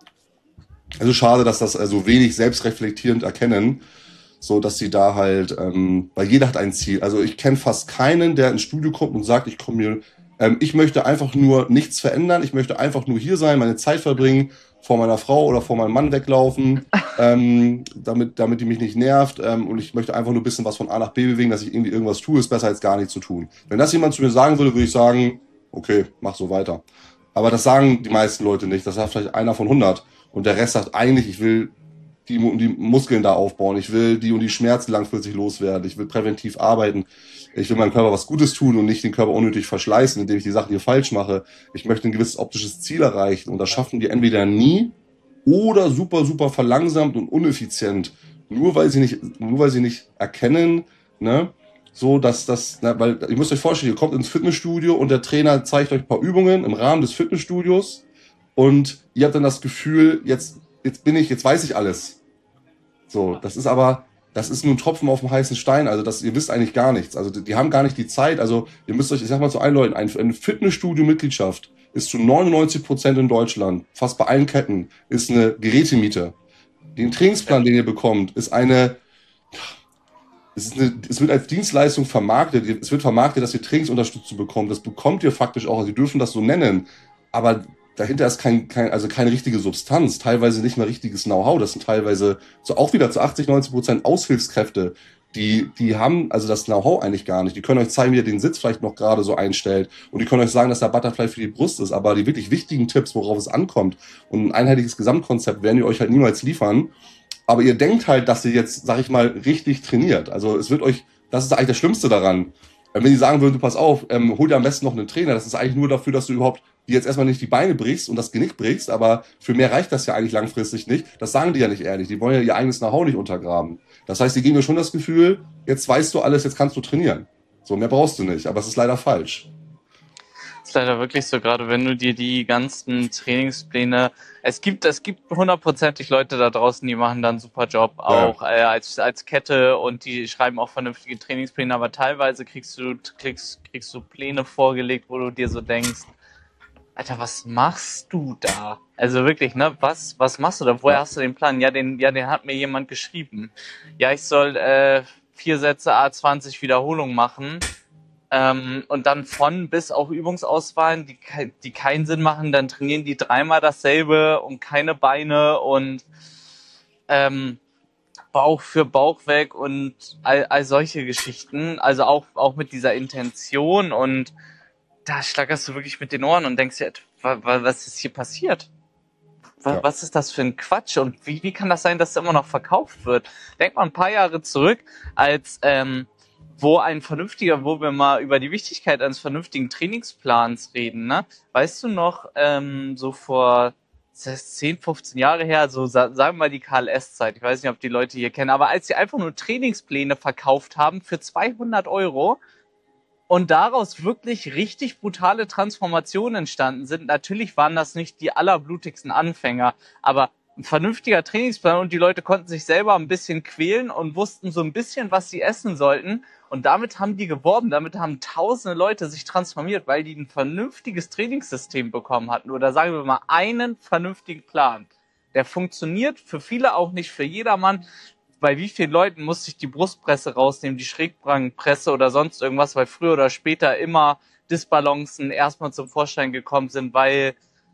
also schade, dass das also wenig selbstreflektierend erkennen, so dass sie da halt, ähm, weil jeder hat ein Ziel. Also ich kenne fast keinen, der ins Studio kommt und sagt, ich komme hier, ähm, ich möchte einfach nur nichts verändern, ich möchte einfach nur hier sein, meine Zeit verbringen, vor meiner Frau oder vor meinem Mann weglaufen, ähm, damit, damit die mich nicht nervt, ähm, und ich möchte einfach nur ein bisschen was von A nach B bewegen, dass ich irgendwie irgendwas tue, ist besser als gar nichts zu tun. Wenn das jemand zu mir sagen würde, würde ich sagen, okay, mach so weiter. Aber das sagen die meisten Leute nicht, das sagt vielleicht einer von hundert und der Rest sagt eigentlich, ich will die, die Muskeln da aufbauen, ich will die und die Schmerzen langfristig loswerden, ich will präventiv arbeiten, ich will meinem Körper was Gutes tun und nicht den Körper unnötig verschleißen, indem ich die Sachen hier falsch mache. Ich möchte ein gewisses optisches Ziel erreichen und das schaffen die entweder nie oder super, super verlangsamt und uneffizient, nur weil sie nicht, nur weil sie nicht erkennen, ne, so, dass das, na, weil ihr müsst euch vorstellen, ihr kommt ins Fitnessstudio und der Trainer zeigt euch ein paar Übungen im Rahmen des Fitnessstudios und ihr habt dann das Gefühl, jetzt, jetzt bin ich, jetzt weiß ich alles. So, das ist aber, das ist nur ein Tropfen auf dem heißen Stein, also das, ihr wisst eigentlich gar nichts. Also die, die haben gar nicht die Zeit, also ihr müsst euch, ich sag mal zu allen Leuten, ein, eine Fitnessstudio-Mitgliedschaft ist zu neunundneunzig Prozent in Deutschland, fast bei allen Ketten, ist eine Gerätemiete. Den Trainingsplan, den ihr bekommt, ist eine, es, ist eine, es wird als Dienstleistung vermarktet, es wird vermarktet, dass ihr Trainingsunterstützung bekommt, das bekommt ihr faktisch auch, also sie dürfen das so nennen, aber dahinter ist kein, kein, also keine richtige Substanz, teilweise nicht mal richtiges Know-how, das sind teilweise so auch wieder zu achtzig, neunzig Prozent Aushilfskräfte, die, die haben also das Know-how eigentlich gar nicht, die können euch zeigen, wie ihr den Sitz vielleicht noch gerade so einstellt und die können euch sagen, dass der Butterfly für die Brust ist, aber die wirklich wichtigen Tipps, worauf es ankommt und ein einheitliches Gesamtkonzept werden die euch halt niemals liefern, aber ihr denkt halt, dass ihr jetzt, sag ich mal, richtig trainiert, also es wird euch, das ist eigentlich das Schlimmste daran, wenn die sagen würden, du pass auf, ähm, hol dir am besten noch einen Trainer, das ist eigentlich nur dafür, dass du überhaupt die jetzt erstmal nicht die Beine brichst und das Genick brichst, aber für mehr reicht das ja eigentlich langfristig nicht. Das sagen die ja nicht ehrlich. Die wollen ja ihr eigenes Know-how nicht untergraben. Das heißt, die geben mir schon das Gefühl, jetzt weißt du alles, jetzt kannst du trainieren. So, mehr brauchst du nicht, aber es ist leider falsch. Das ist leider wirklich so, gerade wenn du dir die ganzen Trainingspläne, es gibt, es gibt hundertprozentig Leute da draußen, die machen dann einen super Job, auch ja. äh, als, als Kette und die schreiben auch vernünftige Trainingspläne, aber teilweise kriegst du, kriegst, kriegst du Pläne vorgelegt, wo du dir so denkst, Alter, was machst du da? Also wirklich, ne? Was, was machst du da? Woher hast du den Plan? Ja, den, ja, den hat mir jemand geschrieben. Ja, ich soll äh, vier Sätze A zwanzig Wiederholungen machen ähm, und dann von bis auch Übungsauswahlen, die, die keinen Sinn machen. Dann trainieren die dreimal dasselbe und keine Beine und ähm, Bauch für Bauch weg und all, all solche Geschichten. Also auch, auch mit dieser Intention und da schlackerst du wirklich mit den Ohren und denkst dir, was ist hier passiert? Was, was ist das für ein Quatsch? Und wie, wie kann das sein, dass es immer noch verkauft wird? Denk mal ein paar Jahre zurück, als ähm, wo ein vernünftiger, wo wir mal über die Wichtigkeit eines vernünftigen Trainingsplans reden, ne? Weißt du noch, ähm, so vor zehn, fünfzehn Jahre her, so sagen wir mal die K L S-Zeit, ich weiß nicht, ob die Leute hier kennen, aber als sie einfach nur Trainingspläne verkauft haben für zweihundert Euro, und daraus wirklich richtig brutale Transformationen entstanden sind. Natürlich waren das nicht die allerblutigsten Anfänger, aber ein vernünftiger Trainingsplan und die Leute konnten sich selber ein bisschen quälen und wussten so ein bisschen, was sie essen sollten. Und damit haben die geworben, damit haben tausende Leute sich transformiert, weil die ein vernünftiges Trainingssystem bekommen hatten. Oder sagen wir mal, einen vernünftigen Plan. Der funktioniert für viele, auch nicht für jedermann. Bei wie vielen Leuten musste ich die Brustpresse rausnehmen, die Schrägbankpresse oder sonst irgendwas, weil früher oder später immer Disbalancen erstmal zum Vorschein gekommen sind, weil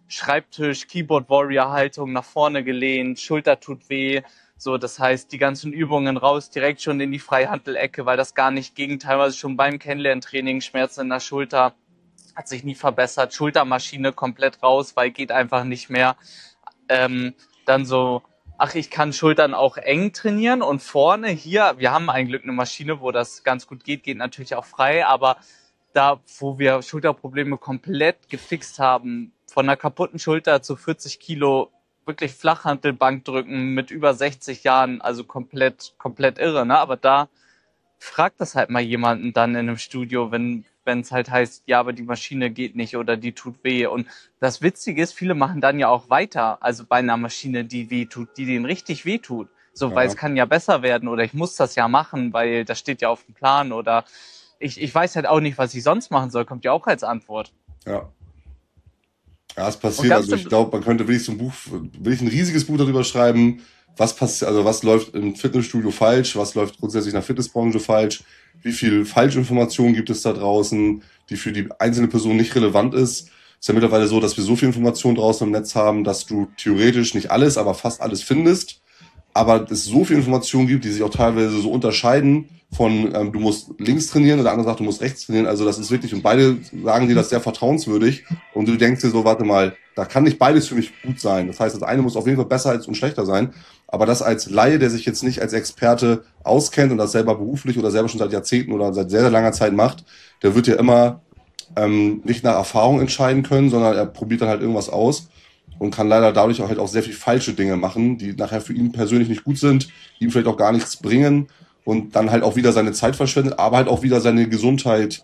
Schreibtisch, Keyboard Warrior Haltung, nach vorne gelehnt, Schulter tut weh. So, das heißt, die ganzen Übungen raus, direkt schon in die Freihandelecke, weil das gar nicht ging. Teilweise schon beim Kennenlerntraining, Schmerzen in der Schulter, hat sich nie verbessert. Schultermaschine komplett raus, weil geht einfach nicht mehr. Ähm, dann so, ach, ich kann Schultern auch eng trainieren und vorne hier, wir haben ein Glück eine Maschine, wo das ganz gut geht, geht natürlich auch frei, aber da, wo wir Schulterprobleme komplett gefixt haben, von einer kaputten Schulter zu vierzig Kilo, wirklich Flachhantelbank drücken mit über sechzig Jahren, also komplett, komplett irre, ne? Aber da fragt das halt mal jemanden dann in einem Studio, wenn wenn es halt heißt, ja, aber die Maschine geht nicht oder die tut weh. Und das Witzige ist, viele machen dann ja auch weiter, also bei einer Maschine, die weh tut, die denen richtig weh tut. So, Ja. weil es kann ja besser werden oder ich muss das ja machen, weil das steht ja auf dem Plan oder ich, ich weiß halt auch nicht, was ich sonst machen soll, kommt ja auch als Antwort. Ja. Ja, es Und passiert. gab's Also ich denn- glaube, man könnte wirklich so ein Buch, wirklich ein riesiges Buch darüber schreiben, was passiert, also was läuft im Fitnessstudio falsch, was läuft grundsätzlich in der Fitnessbranche falsch, wie viel Falschinformationen gibt es da draußen, die für die einzelne Person nicht relevant ist. Es ist ja mittlerweile so, dass wir so viel Information draußen im Netz haben, dass du theoretisch nicht alles, aber fast alles findest. Aber es so viel Informationen gibt, die sich auch teilweise so unterscheiden von, ähm, du musst links trainieren und der andere sagt, du musst rechts trainieren. Also das ist wirklich, und beide sagen dir das sehr vertrauenswürdig. Und du denkst dir so, warte mal, da kann nicht beides für mich gut sein. Das heißt, das eine muss auf jeden Fall besser als und schlechter sein. Aber das als Laie, der sich jetzt nicht als Experte auskennt und das selber beruflich oder selber schon seit Jahrzehnten oder seit sehr, sehr langer Zeit macht, der wird ja immer ähm, nicht nach Erfahrung entscheiden können, sondern er probiert dann halt irgendwas aus und kann leider dadurch auch halt auch sehr viel falsche Dinge machen, die nachher für ihn persönlich nicht gut sind, ihm vielleicht auch gar nichts bringen und dann halt auch wieder seine Zeit verschwendet, aber halt auch wieder seine Gesundheit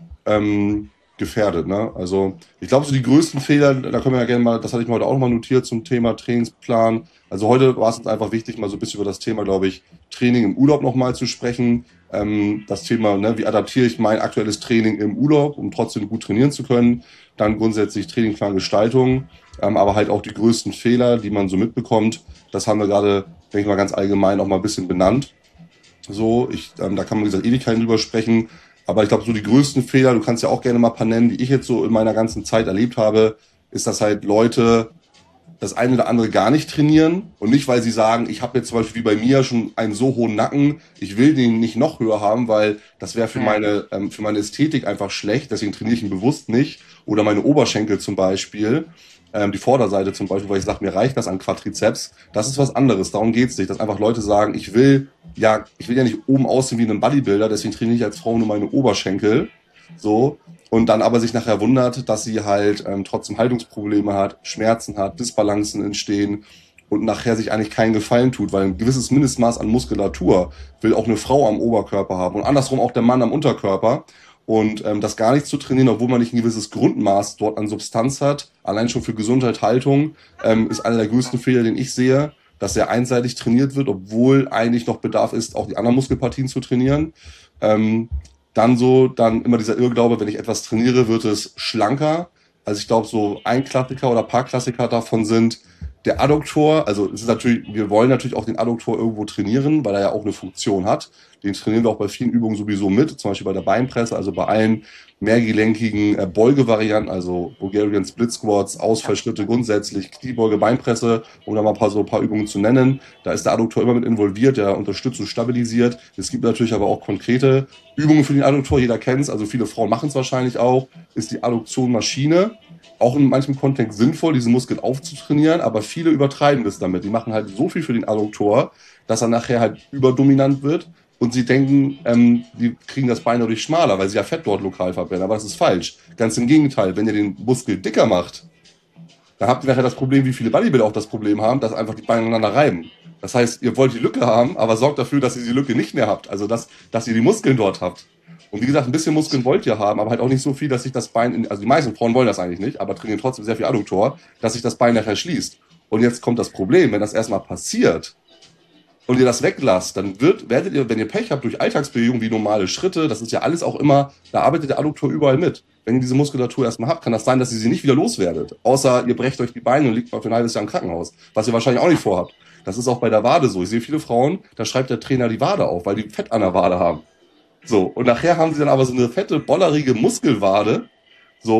ähm, gefährdet. Ne? Also ich glaube, so die größten Fehler, da können wir ja gerne mal, das hatte ich mir heute auch nochmal notiert zum Thema Trainingsplan. Also heute war es uns einfach wichtig, mal so ein bisschen über das Thema, glaube ich, Training im Urlaub nochmal zu sprechen. Ähm, das Thema, ne, wie adaptiere ich mein aktuelles Training im Urlaub, um trotzdem gut trainieren zu können. Dann grundsätzlich Trainingplangestaltung, ähm, aber halt auch die größten Fehler, die man so mitbekommt. Das haben wir gerade, denke ich mal, ganz allgemein auch mal ein bisschen benannt. So, ich, ähm, da kann man, wie gesagt, Ewigkeiten drüber sprechen. Aber ich glaube, so die größten Fehler, du kannst ja auch gerne mal ein paar nennen, die ich jetzt so in meiner ganzen Zeit erlebt habe, ist, dass halt Leute das eine oder andere gar nicht trainieren und nicht, weil sie sagen, ich habe jetzt zum Beispiel wie bei mir schon einen so hohen Nacken, ich will den nicht noch höher haben, weil das wäre für Ja. meine ähm, für meine Ästhetik einfach schlecht, deswegen trainiere ich ihn bewusst nicht. Oder meine Oberschenkel zum Beispiel, ähm, die Vorderseite zum Beispiel, weil ich sage, mir reicht das an Quadrizeps. Das ist was anderes, darum geht's nicht, dass einfach Leute sagen, ich will ja, ich will ja nicht oben aussehen wie ein Bodybuilder, deswegen trainiere ich als Frau nur meine Oberschenkel, so, und dann aber sich nachher wundert, dass sie halt ähm, trotzdem Haltungsprobleme hat, Schmerzen hat, Disbalancen entstehen und nachher sich eigentlich keinen Gefallen tut, weil ein gewisses Mindestmaß an Muskulatur will auch eine Frau am Oberkörper haben und andersrum auch der Mann am Unterkörper. Und ähm, das gar nicht zu trainieren, obwohl man nicht ein gewisses Grundmaß dort an Substanz hat, allein schon für Gesundheit, Haltung, ähm, ist einer der größten Fehler, den ich sehe, dass sehr einseitig trainiert wird, obwohl eigentlich noch Bedarf ist, auch die anderen Muskelpartien zu trainieren. Ähm, dann so, dann immer dieser Irrglaube, wenn ich etwas trainiere, wird es schlanker. Also ich glaube, so ein Klassiker oder paar Klassiker davon sind der Adduktor. Also es ist natürlich, wir wollen natürlich auch den Adduktor irgendwo trainieren, weil er ja auch eine Funktion hat. Den trainieren wir auch bei vielen Übungen sowieso mit, zum Beispiel bei der Beinpresse, also bei allen mehrgelenkigen äh, Beugevarianten, also Bulgarian Split Squats, Ausfallschritte grundsätzlich, Kniebeuge, Beinpresse, um da mal ein paar, so ein paar Übungen zu nennen. Da ist der Adduktor immer mit involviert, der unterstützt und stabilisiert. Es gibt natürlich aber auch konkrete Übungen für den Adduktor, jeder kennt es, also viele Frauen machen es wahrscheinlich auch, ist die Adduktion Maschine. Auch in manchem Kontext sinnvoll, diesen Muskel aufzutrainieren, aber viele übertreiben das damit. Die machen halt so viel für den Adduktor, dass er nachher halt überdominant wird und sie denken, ähm, die kriegen das Bein dadurch schmaler, weil sie ja Fett dort lokal verbrennen. Aber das ist falsch. Ganz im Gegenteil, wenn ihr den Muskel dicker macht, dann habt ihr nachher das Problem, wie viele Bodybuilder auch das Problem haben, dass einfach die Beine aneinander reiben. Das heißt, ihr wollt die Lücke haben, aber sorgt dafür, dass ihr die Lücke nicht mehr habt. Also, dass, dass ihr die Muskeln dort habt. Und wie gesagt, ein bisschen Muskeln wollt ihr haben, aber halt auch nicht so viel, dass sich das Bein, in, also die meisten Frauen wollen das eigentlich nicht, aber trainieren trotzdem sehr viel Adduktor, dass sich das Bein nachher schließt. Und jetzt kommt das Problem, wenn das erstmal passiert und ihr das weglasst, dann wird, werdet ihr, wenn ihr Pech habt, durch Alltagsbewegungen wie normale Schritte, das ist ja alles auch immer, da arbeitet der Adduktor überall mit. Wenn ihr diese Muskulatur erstmal habt, kann das sein, dass ihr sie nicht wieder loswerdet. Außer ihr brecht euch die Beine und liegt mal für ein halbes Jahr im Krankenhaus, was ihr wahrscheinlich auch nicht vorhabt. Das ist auch bei der Wade so. Ich sehe viele Frauen, da schreibt der Trainer die Wade auf, weil die Fett an der Wade haben. So, und nachher haben sie dann aber so eine fette, bollerige Muskelwade, so,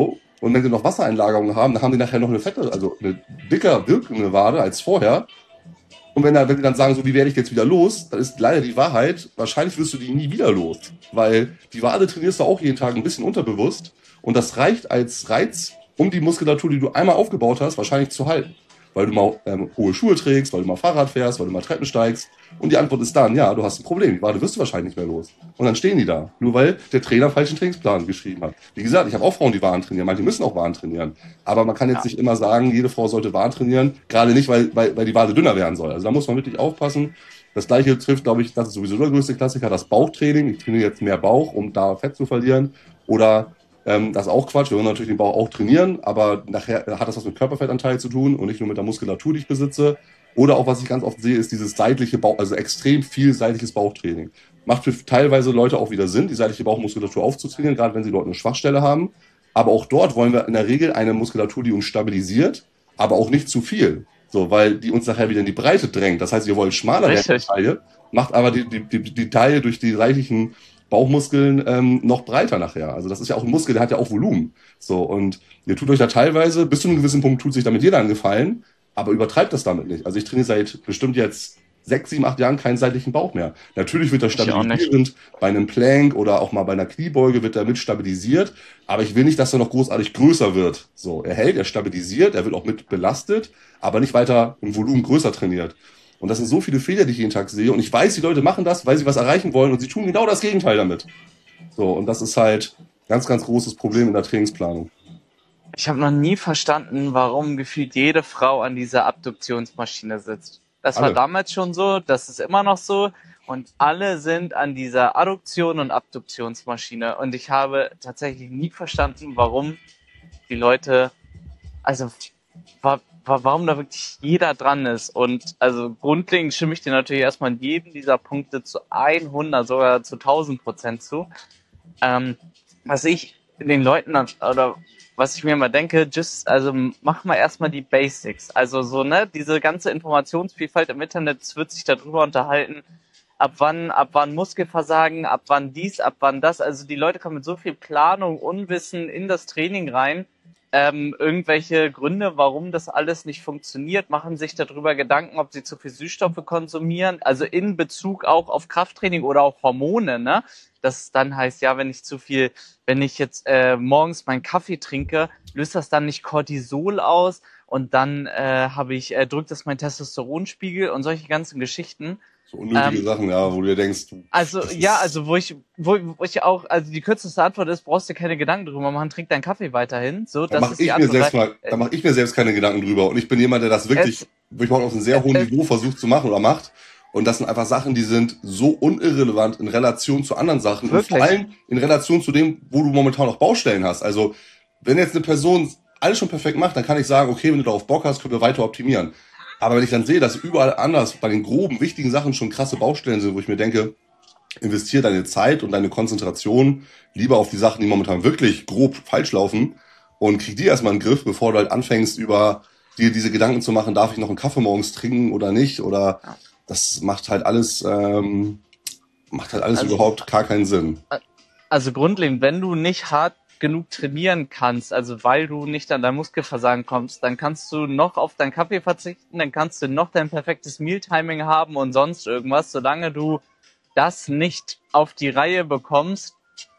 Und wenn sie noch Wassereinlagerungen haben, dann haben die nachher noch eine fette, also eine dicker wirkende Wade als vorher. Und wenn, da, wenn die dann sagen, so, wie werde ich jetzt wieder los, dann ist leider die Wahrheit, wahrscheinlich wirst du die nie wieder los. Weil die Wade trainierst du auch jeden Tag ein bisschen unterbewusst. Und das reicht als Reiz, um die Muskulatur, die du einmal aufgebaut hast, wahrscheinlich zu halten. Weil du mal ähm, hohe Schuhe trägst, weil du mal Fahrrad fährst, weil du mal Treppen steigst. Und die Antwort ist dann, ja, du hast ein Problem. Die Wade wirst du wahrscheinlich nicht mehr los. Und dann stehen die da. Nur weil der Trainer falschen Trainingsplan geschrieben hat. Wie gesagt, ich habe auch Frauen, die Waden trainieren. Manche müssen auch Waden trainieren. Aber man kann jetzt ja. nicht immer sagen, jede Frau sollte Waden trainieren. Gerade nicht, weil, weil, weil die Wade dünner werden soll. Also da muss man wirklich aufpassen. Das Gleiche trifft, glaube ich, das ist sowieso der größte Klassiker, das Bauchtraining. Ich trainiere jetzt mehr Bauch, um da Fett zu verlieren. Oder Ähm, das ist auch Quatsch. Wir wollen natürlich den Bauch auch trainieren, aber nachher hat das was mit Körperfettanteil zu tun und nicht nur mit der Muskulatur, die ich besitze. Oder auch, was ich ganz oft sehe, ist dieses seitliche Bauch, also extrem viel seitliches Bauchtraining. Macht für teilweise Leute auch wieder Sinn, die seitliche Bauchmuskulatur aufzutrainieren, gerade wenn sie dort eine Schwachstelle haben. Aber auch dort wollen wir in der Regel eine Muskulatur, die uns stabilisiert, aber auch nicht zu viel. So, weil die uns nachher wieder in die Breite drängt. Das heißt, ihr wollt schmaler werden, die Taille, macht aber die, die, die, die Taille durch die seitlichen Bauchmuskeln ähm, noch breiter nachher. Also das ist ja auch ein Muskel, der hat ja auch Volumen. So, und ihr tut euch da teilweise, bis zu einem gewissen Punkt tut sich damit jeder einen Gefallen, aber übertreibt das damit nicht. Also ich trainiere seit bestimmt jetzt sechs, sieben, acht Jahren keinen seitlichen Bauch mehr. Natürlich wird das stabilisierend bei einem Plank oder auch mal bei einer Kniebeuge wird er mit stabilisiert, aber ich will nicht, dass er noch großartig größer wird. So, er hält, er stabilisiert, er wird auch mit belastet, aber nicht weiter im Volumen größer trainiert. Und das sind so viele Fehler, die ich jeden Tag sehe. Und ich weiß, die Leute machen das, weil sie was erreichen wollen und sie tun genau das Gegenteil damit. So, und das ist halt ganz, ganz großes Problem in der Trainingsplanung. Ich habe noch nie verstanden, warum gefühlt jede Frau an dieser Abduktionsmaschine sitzt. Das alle. war damals schon so, das ist immer noch so. Und alle sind an dieser Adduktion und Abduktionsmaschine. Und ich habe tatsächlich nie verstanden, warum die Leute, also war, warum da wirklich jeder dran ist. Und also grundlegend stimme ich dir natürlich erstmal in jedem dieser Punkte zu hundert, sogar zu tausend Prozent zu. Ähm, was ich den Leuten, oder was ich mir immer denke, just, also mach mal erstmal die Basics. Also so, ne, diese ganze Informationsvielfalt im Internet, es wird sich darüber unterhalten, ab wann, ab wann Muskelversagen, ab wann dies, ab wann das. Also die Leute kommen mit so viel Planung, Unwissen in das Training rein. Ähm, irgendwelche Gründe, warum das alles nicht funktioniert, machen sich darüber Gedanken, ob sie zu viel Süßstoffe konsumieren, also in Bezug auch auf Krafttraining oder auch Hormone, ne? Das dann heißt, ja, wenn ich zu viel, wenn ich jetzt äh, morgens meinen Kaffee trinke, löst das dann nicht Cortisol aus und dann äh, habe ich, äh, drückt das mein Testosteronspiegel und solche ganzen Geschichten. So unnötige ähm, Sachen, ja, wo du dir denkst, du, also ja, also wo ich, wo, wo ich auch, also die kürzeste Antwort ist, brauchst dir keine Gedanken drüber machen, trink deinen Kaffee weiterhin. So, da das mach ist ich die mir Antwort. selbst mal, da mache ich mir selbst keine Gedanken drüber und ich bin jemand, der das wirklich, wirklich auf einem sehr hohen Niveau versucht zu machen oder macht. Und das sind einfach Sachen, die sind so unirrelevant in Relation zu anderen Sachen wirklich? Und vor allem in Relation zu dem, wo du momentan noch Baustellen hast. Also wenn jetzt eine Person alles schon perfekt macht, dann kann ich sagen, okay, wenn du darauf Bock hast, können wir weiter optimieren. Aber wenn ich dann sehe, dass überall anders bei den groben, wichtigen Sachen schon krasse Baustellen sind, wo ich mir denke, investiere deine Zeit und deine Konzentration lieber auf die Sachen, die momentan wirklich grob falsch laufen und krieg die erstmal in den Griff, bevor du halt anfängst, über dir diese Gedanken zu machen, darf ich noch einen Kaffee morgens trinken oder nicht, oder das macht halt alles, ähm, macht halt alles also, überhaupt gar keinen Sinn. Also grundlegend, wenn du nicht hart genug trainieren kannst, also weil du nicht an dein Muskelversagen kommst, dann kannst du noch auf deinen Kaffee verzichten, dann kannst du noch dein perfektes Mealtiming haben und sonst irgendwas, solange du das nicht auf die Reihe bekommst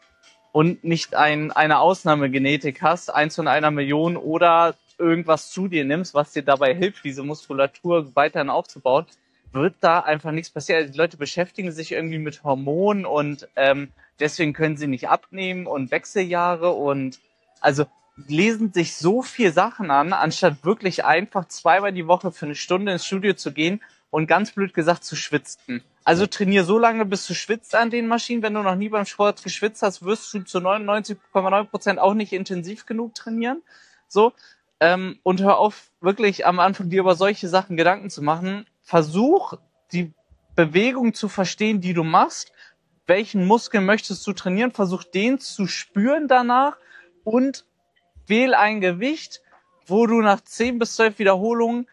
und nicht ein, eine Ausnahmegenetik hast, eins von einer Million oder irgendwas zu dir nimmst, was dir dabei hilft, diese Muskulatur weiterhin aufzubauen, wird da einfach nichts passieren. Die Leute beschäftigen sich irgendwie mit Hormonen und ähm, deswegen können sie nicht abnehmen und Wechseljahre und also lesen sich so viel Sachen an, anstatt wirklich einfach zweimal die Woche für eine Stunde ins Studio zu gehen und ganz blöd gesagt zu schwitzen. Also trainier so lange, bis du schwitzt an den Maschinen. Wenn du noch nie beim Sport geschwitzt hast, wirst du zu neunundneunzig Komma neun Prozent auch nicht intensiv genug trainieren. So, ähm, und hör auf, wirklich am Anfang dir über solche Sachen Gedanken zu machen. Versuch, die Bewegung zu verstehen, die du machst. Welchen Muskel möchtest du trainieren? Versuch, den zu spüren danach und wähl ein Gewicht, wo du nach zehn bis zwölf Wiederholungen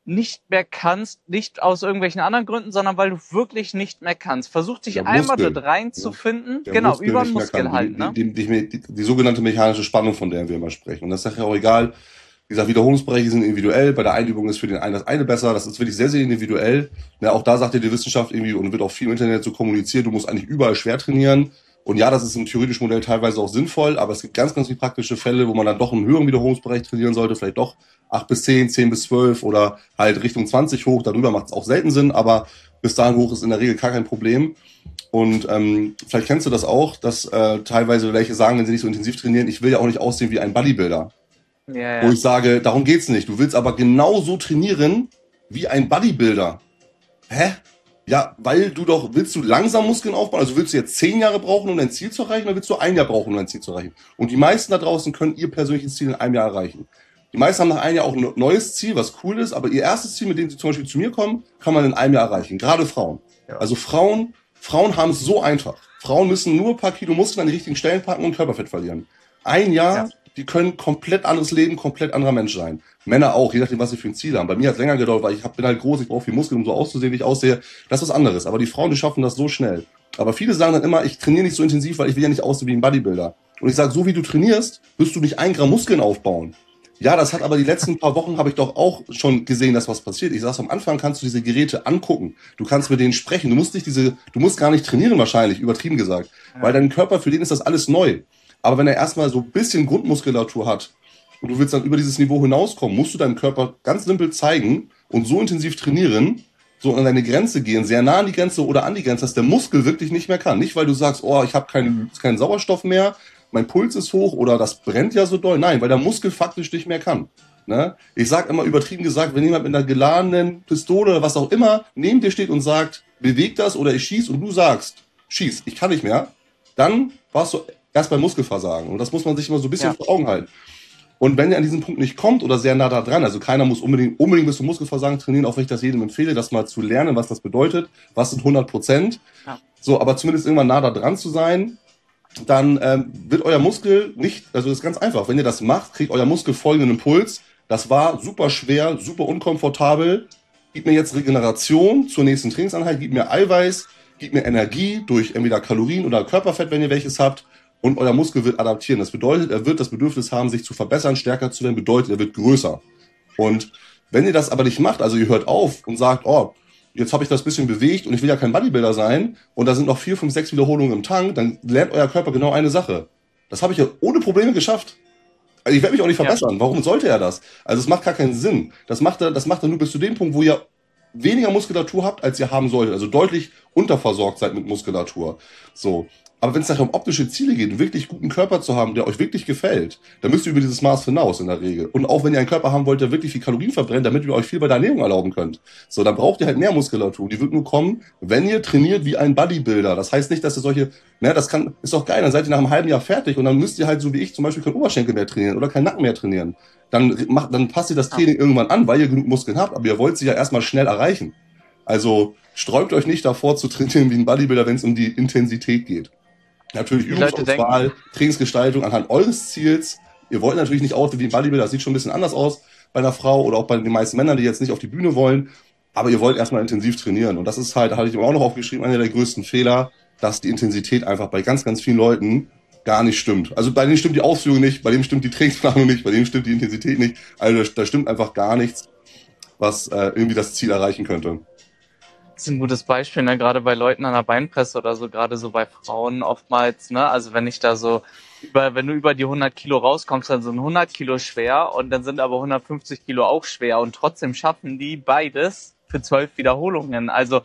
nicht mehr kannst, nicht aus irgendwelchen anderen Gründen, sondern weil du wirklich nicht mehr kannst. Versuch dich Der einmal Muskel, dort reinzufinden, der genau, Muskel über nicht den mehr Muskel kann, halt, ne? die, die, die, die, die, die sogenannte mechanische Spannung, von der wir immer sprechen. Und das ist ja auch egal. Wie gesagt, Wiederholungsbereiche sind individuell. Bei der Einübung ist für den einen das eine besser. Das ist wirklich sehr, sehr individuell. Ja, auch da sagt ja die Wissenschaft irgendwie und wird auch viel im Internet so kommuniziert, du musst eigentlich überall schwer trainieren. Und ja, das ist im theoretischen Modell teilweise auch sinnvoll, aber es gibt ganz, ganz viele praktische Fälle, wo man dann doch einen höheren Wiederholungsbereich trainieren sollte, vielleicht doch acht bis zehn, zehn bis zwölf oder halt Richtung zwanzig hoch. Darüber macht es auch selten Sinn, aber bis dahin hoch ist in der Regel gar kein Problem. Und ähm, vielleicht kennst du das auch, dass äh, teilweise welche sagen, wenn sie nicht so intensiv trainieren, ich will ja auch nicht aussehen wie ein Bodybuilder. Ja, ja. Wo ich sage, darum geht's nicht. Du willst aber genauso trainieren wie ein Bodybuilder. Hä? Ja, weil du doch, willst du langsam Muskeln aufbauen? Also willst du jetzt zehn Jahre brauchen, um dein Ziel zu erreichen, oder willst du ein Jahr brauchen, um dein Ziel zu erreichen? Und die meisten da draußen können ihr persönliches Ziel in einem Jahr erreichen. Die meisten haben nach einem Jahr auch ein neues Ziel, was cool ist, aber ihr erstes Ziel, mit dem sie zum Beispiel zu mir kommen, kann man in einem Jahr erreichen. Gerade Frauen. Ja. Also Frauen, Frauen haben es so einfach. Frauen müssen nur ein paar Kilo Muskeln an die richtigen Stellen packen und Körperfett verlieren. Ein Jahr, ja. Die können komplett anderes Leben, komplett anderer Mensch sein. Männer auch, je nachdem, was sie für ein Ziel haben. Bei mir hat es länger gedauert, weil ich hab, bin halt groß, ich brauche viel Muskeln, um so auszusehen, wie ich aussehe. Das ist was anderes. Aber die Frauen, die schaffen das so schnell. Aber viele sagen dann immer, ich trainiere nicht so intensiv, weil ich will ja nicht aussehen wie ein Bodybuilder. Und ich sage, so wie du trainierst, wirst du nicht ein Gramm Muskeln aufbauen. Ja, das hat aber die letzten paar Wochen, habe ich doch auch schon gesehen, dass was passiert. Ich sage, am Anfang kannst du diese Geräte angucken. Du kannst mit denen sprechen. Du musst nicht diese, du musst gar nicht trainieren wahrscheinlich, übertrieben gesagt. Ja. Weil dein Körper, für den ist das alles neu. Aber wenn er erstmal so ein bisschen Grundmuskulatur hat und du willst dann über dieses Niveau hinauskommen, musst du deinem Körper ganz simpel zeigen und so intensiv trainieren, so an deine Grenze gehen, sehr nah an die Grenze oder an die Grenze, dass der Muskel wirklich nicht mehr kann. Nicht, weil du sagst, oh, ich habe keinen, keinen Sauerstoff mehr, mein Puls ist hoch oder das brennt ja so doll. Nein, weil der Muskel faktisch nicht mehr kann. Ne? Ich sage immer übertrieben gesagt, wenn jemand mit einer geladenen Pistole oder was auch immer neben dir steht und sagt, beweg das oder ich schieß und du sagst, schieß, ich kann nicht mehr, dann warst du erst beim Muskelversagen. Und das muss man sich immer so ein bisschen ja. vor Augen halten. Und wenn ihr an diesen Punkt nicht kommt oder sehr nah da dran, also keiner muss unbedingt, unbedingt bis zum Muskelversagen trainieren, auch wenn ich das jedem empfehle, das mal zu lernen, was das bedeutet, was sind hundert Prozent. Ja. So, aber zumindest irgendwann nah da dran zu sein, dann ähm, wird euer Muskel nicht, also das ist ganz einfach, wenn ihr das macht, kriegt euer Muskel folgenden Impuls, das war super schwer, super unkomfortabel, gibt mir jetzt Regeneration zur nächsten Trainingseinheit, gibt mir Eiweiß, gibt mir Energie durch entweder Kalorien oder Körperfett, wenn ihr welches habt, und euer Muskel wird adaptieren. Das bedeutet, er wird das Bedürfnis haben, sich zu verbessern, stärker zu werden, bedeutet, er wird größer. Und wenn ihr das aber nicht macht, also ihr hört auf und sagt, oh, jetzt habe ich das bisschen bewegt und ich will ja kein Bodybuilder sein und da sind noch vier, fünf, sechs Wiederholungen im Tank, dann lernt euer Körper genau eine Sache. Das habe ich ja ohne Probleme geschafft. Also ich werde mich auch nicht verbessern. Ja. Warum sollte er das? Also es macht gar keinen Sinn. Das macht er, das macht er nur bis zu dem Punkt, wo ihr weniger Muskulatur habt, als ihr haben solltet. Also deutlich unterversorgt seid mit Muskulatur. So. Aber wenn es nachher um optische Ziele geht, einen wirklich guten Körper zu haben, der euch wirklich gefällt, dann müsst ihr über dieses Maß hinaus in der Regel. Und auch wenn ihr einen Körper haben wollt, der wirklich viel Kalorien verbrennt, damit ihr euch viel bei der Ernährung erlauben könnt. So, dann braucht ihr halt mehr Muskulatur. Die wird nur kommen, wenn ihr trainiert wie ein Bodybuilder. Das heißt nicht, dass ihr solche, ne, das kann, ist doch geil, dann seid ihr nach einem halben Jahr fertig und dann müsst ihr halt so wie ich zum Beispiel keinen Oberschenkel mehr trainieren oder keinen Nacken mehr trainieren. Dann macht, dann passt ihr das Training irgendwann an, weil ihr genug Muskeln habt, aber ihr wollt sie ja erstmal schnell erreichen. Also sträubt euch nicht davor zu trainieren wie ein Bodybuilder, wenn es um die Intensität geht. Natürlich Übungsauswahl, Trainingsgestaltung anhand eures Ziels. Ihr wollt natürlich nicht aussehen wie ein Bodybuilder, das sieht schon ein bisschen anders aus bei einer Frau oder auch bei den meisten Männern, die jetzt nicht auf die Bühne wollen. Aber ihr wollt erstmal intensiv trainieren. Und das ist halt, da hatte ich auch noch aufgeschrieben, einer der größten Fehler, dass die Intensität einfach bei ganz, ganz vielen Leuten gar nicht stimmt. Also bei denen stimmt die Ausführung nicht, bei denen stimmt die Trainingsplanung nicht, bei denen stimmt die Intensität nicht. Also da stimmt einfach gar nichts, was äh, irgendwie das Ziel erreichen könnte. Das ist ein gutes Beispiel, ne? Gerade bei Leuten an der Beinpresse oder so, gerade so bei Frauen oftmals, ne? Also wenn ich da so, über, wenn du über die hundert Kilo rauskommst, dann sind hundert Kilo schwer und dann sind aber hundertfünfzig Kilo auch schwer und trotzdem schaffen die beides für zwölf Wiederholungen. Also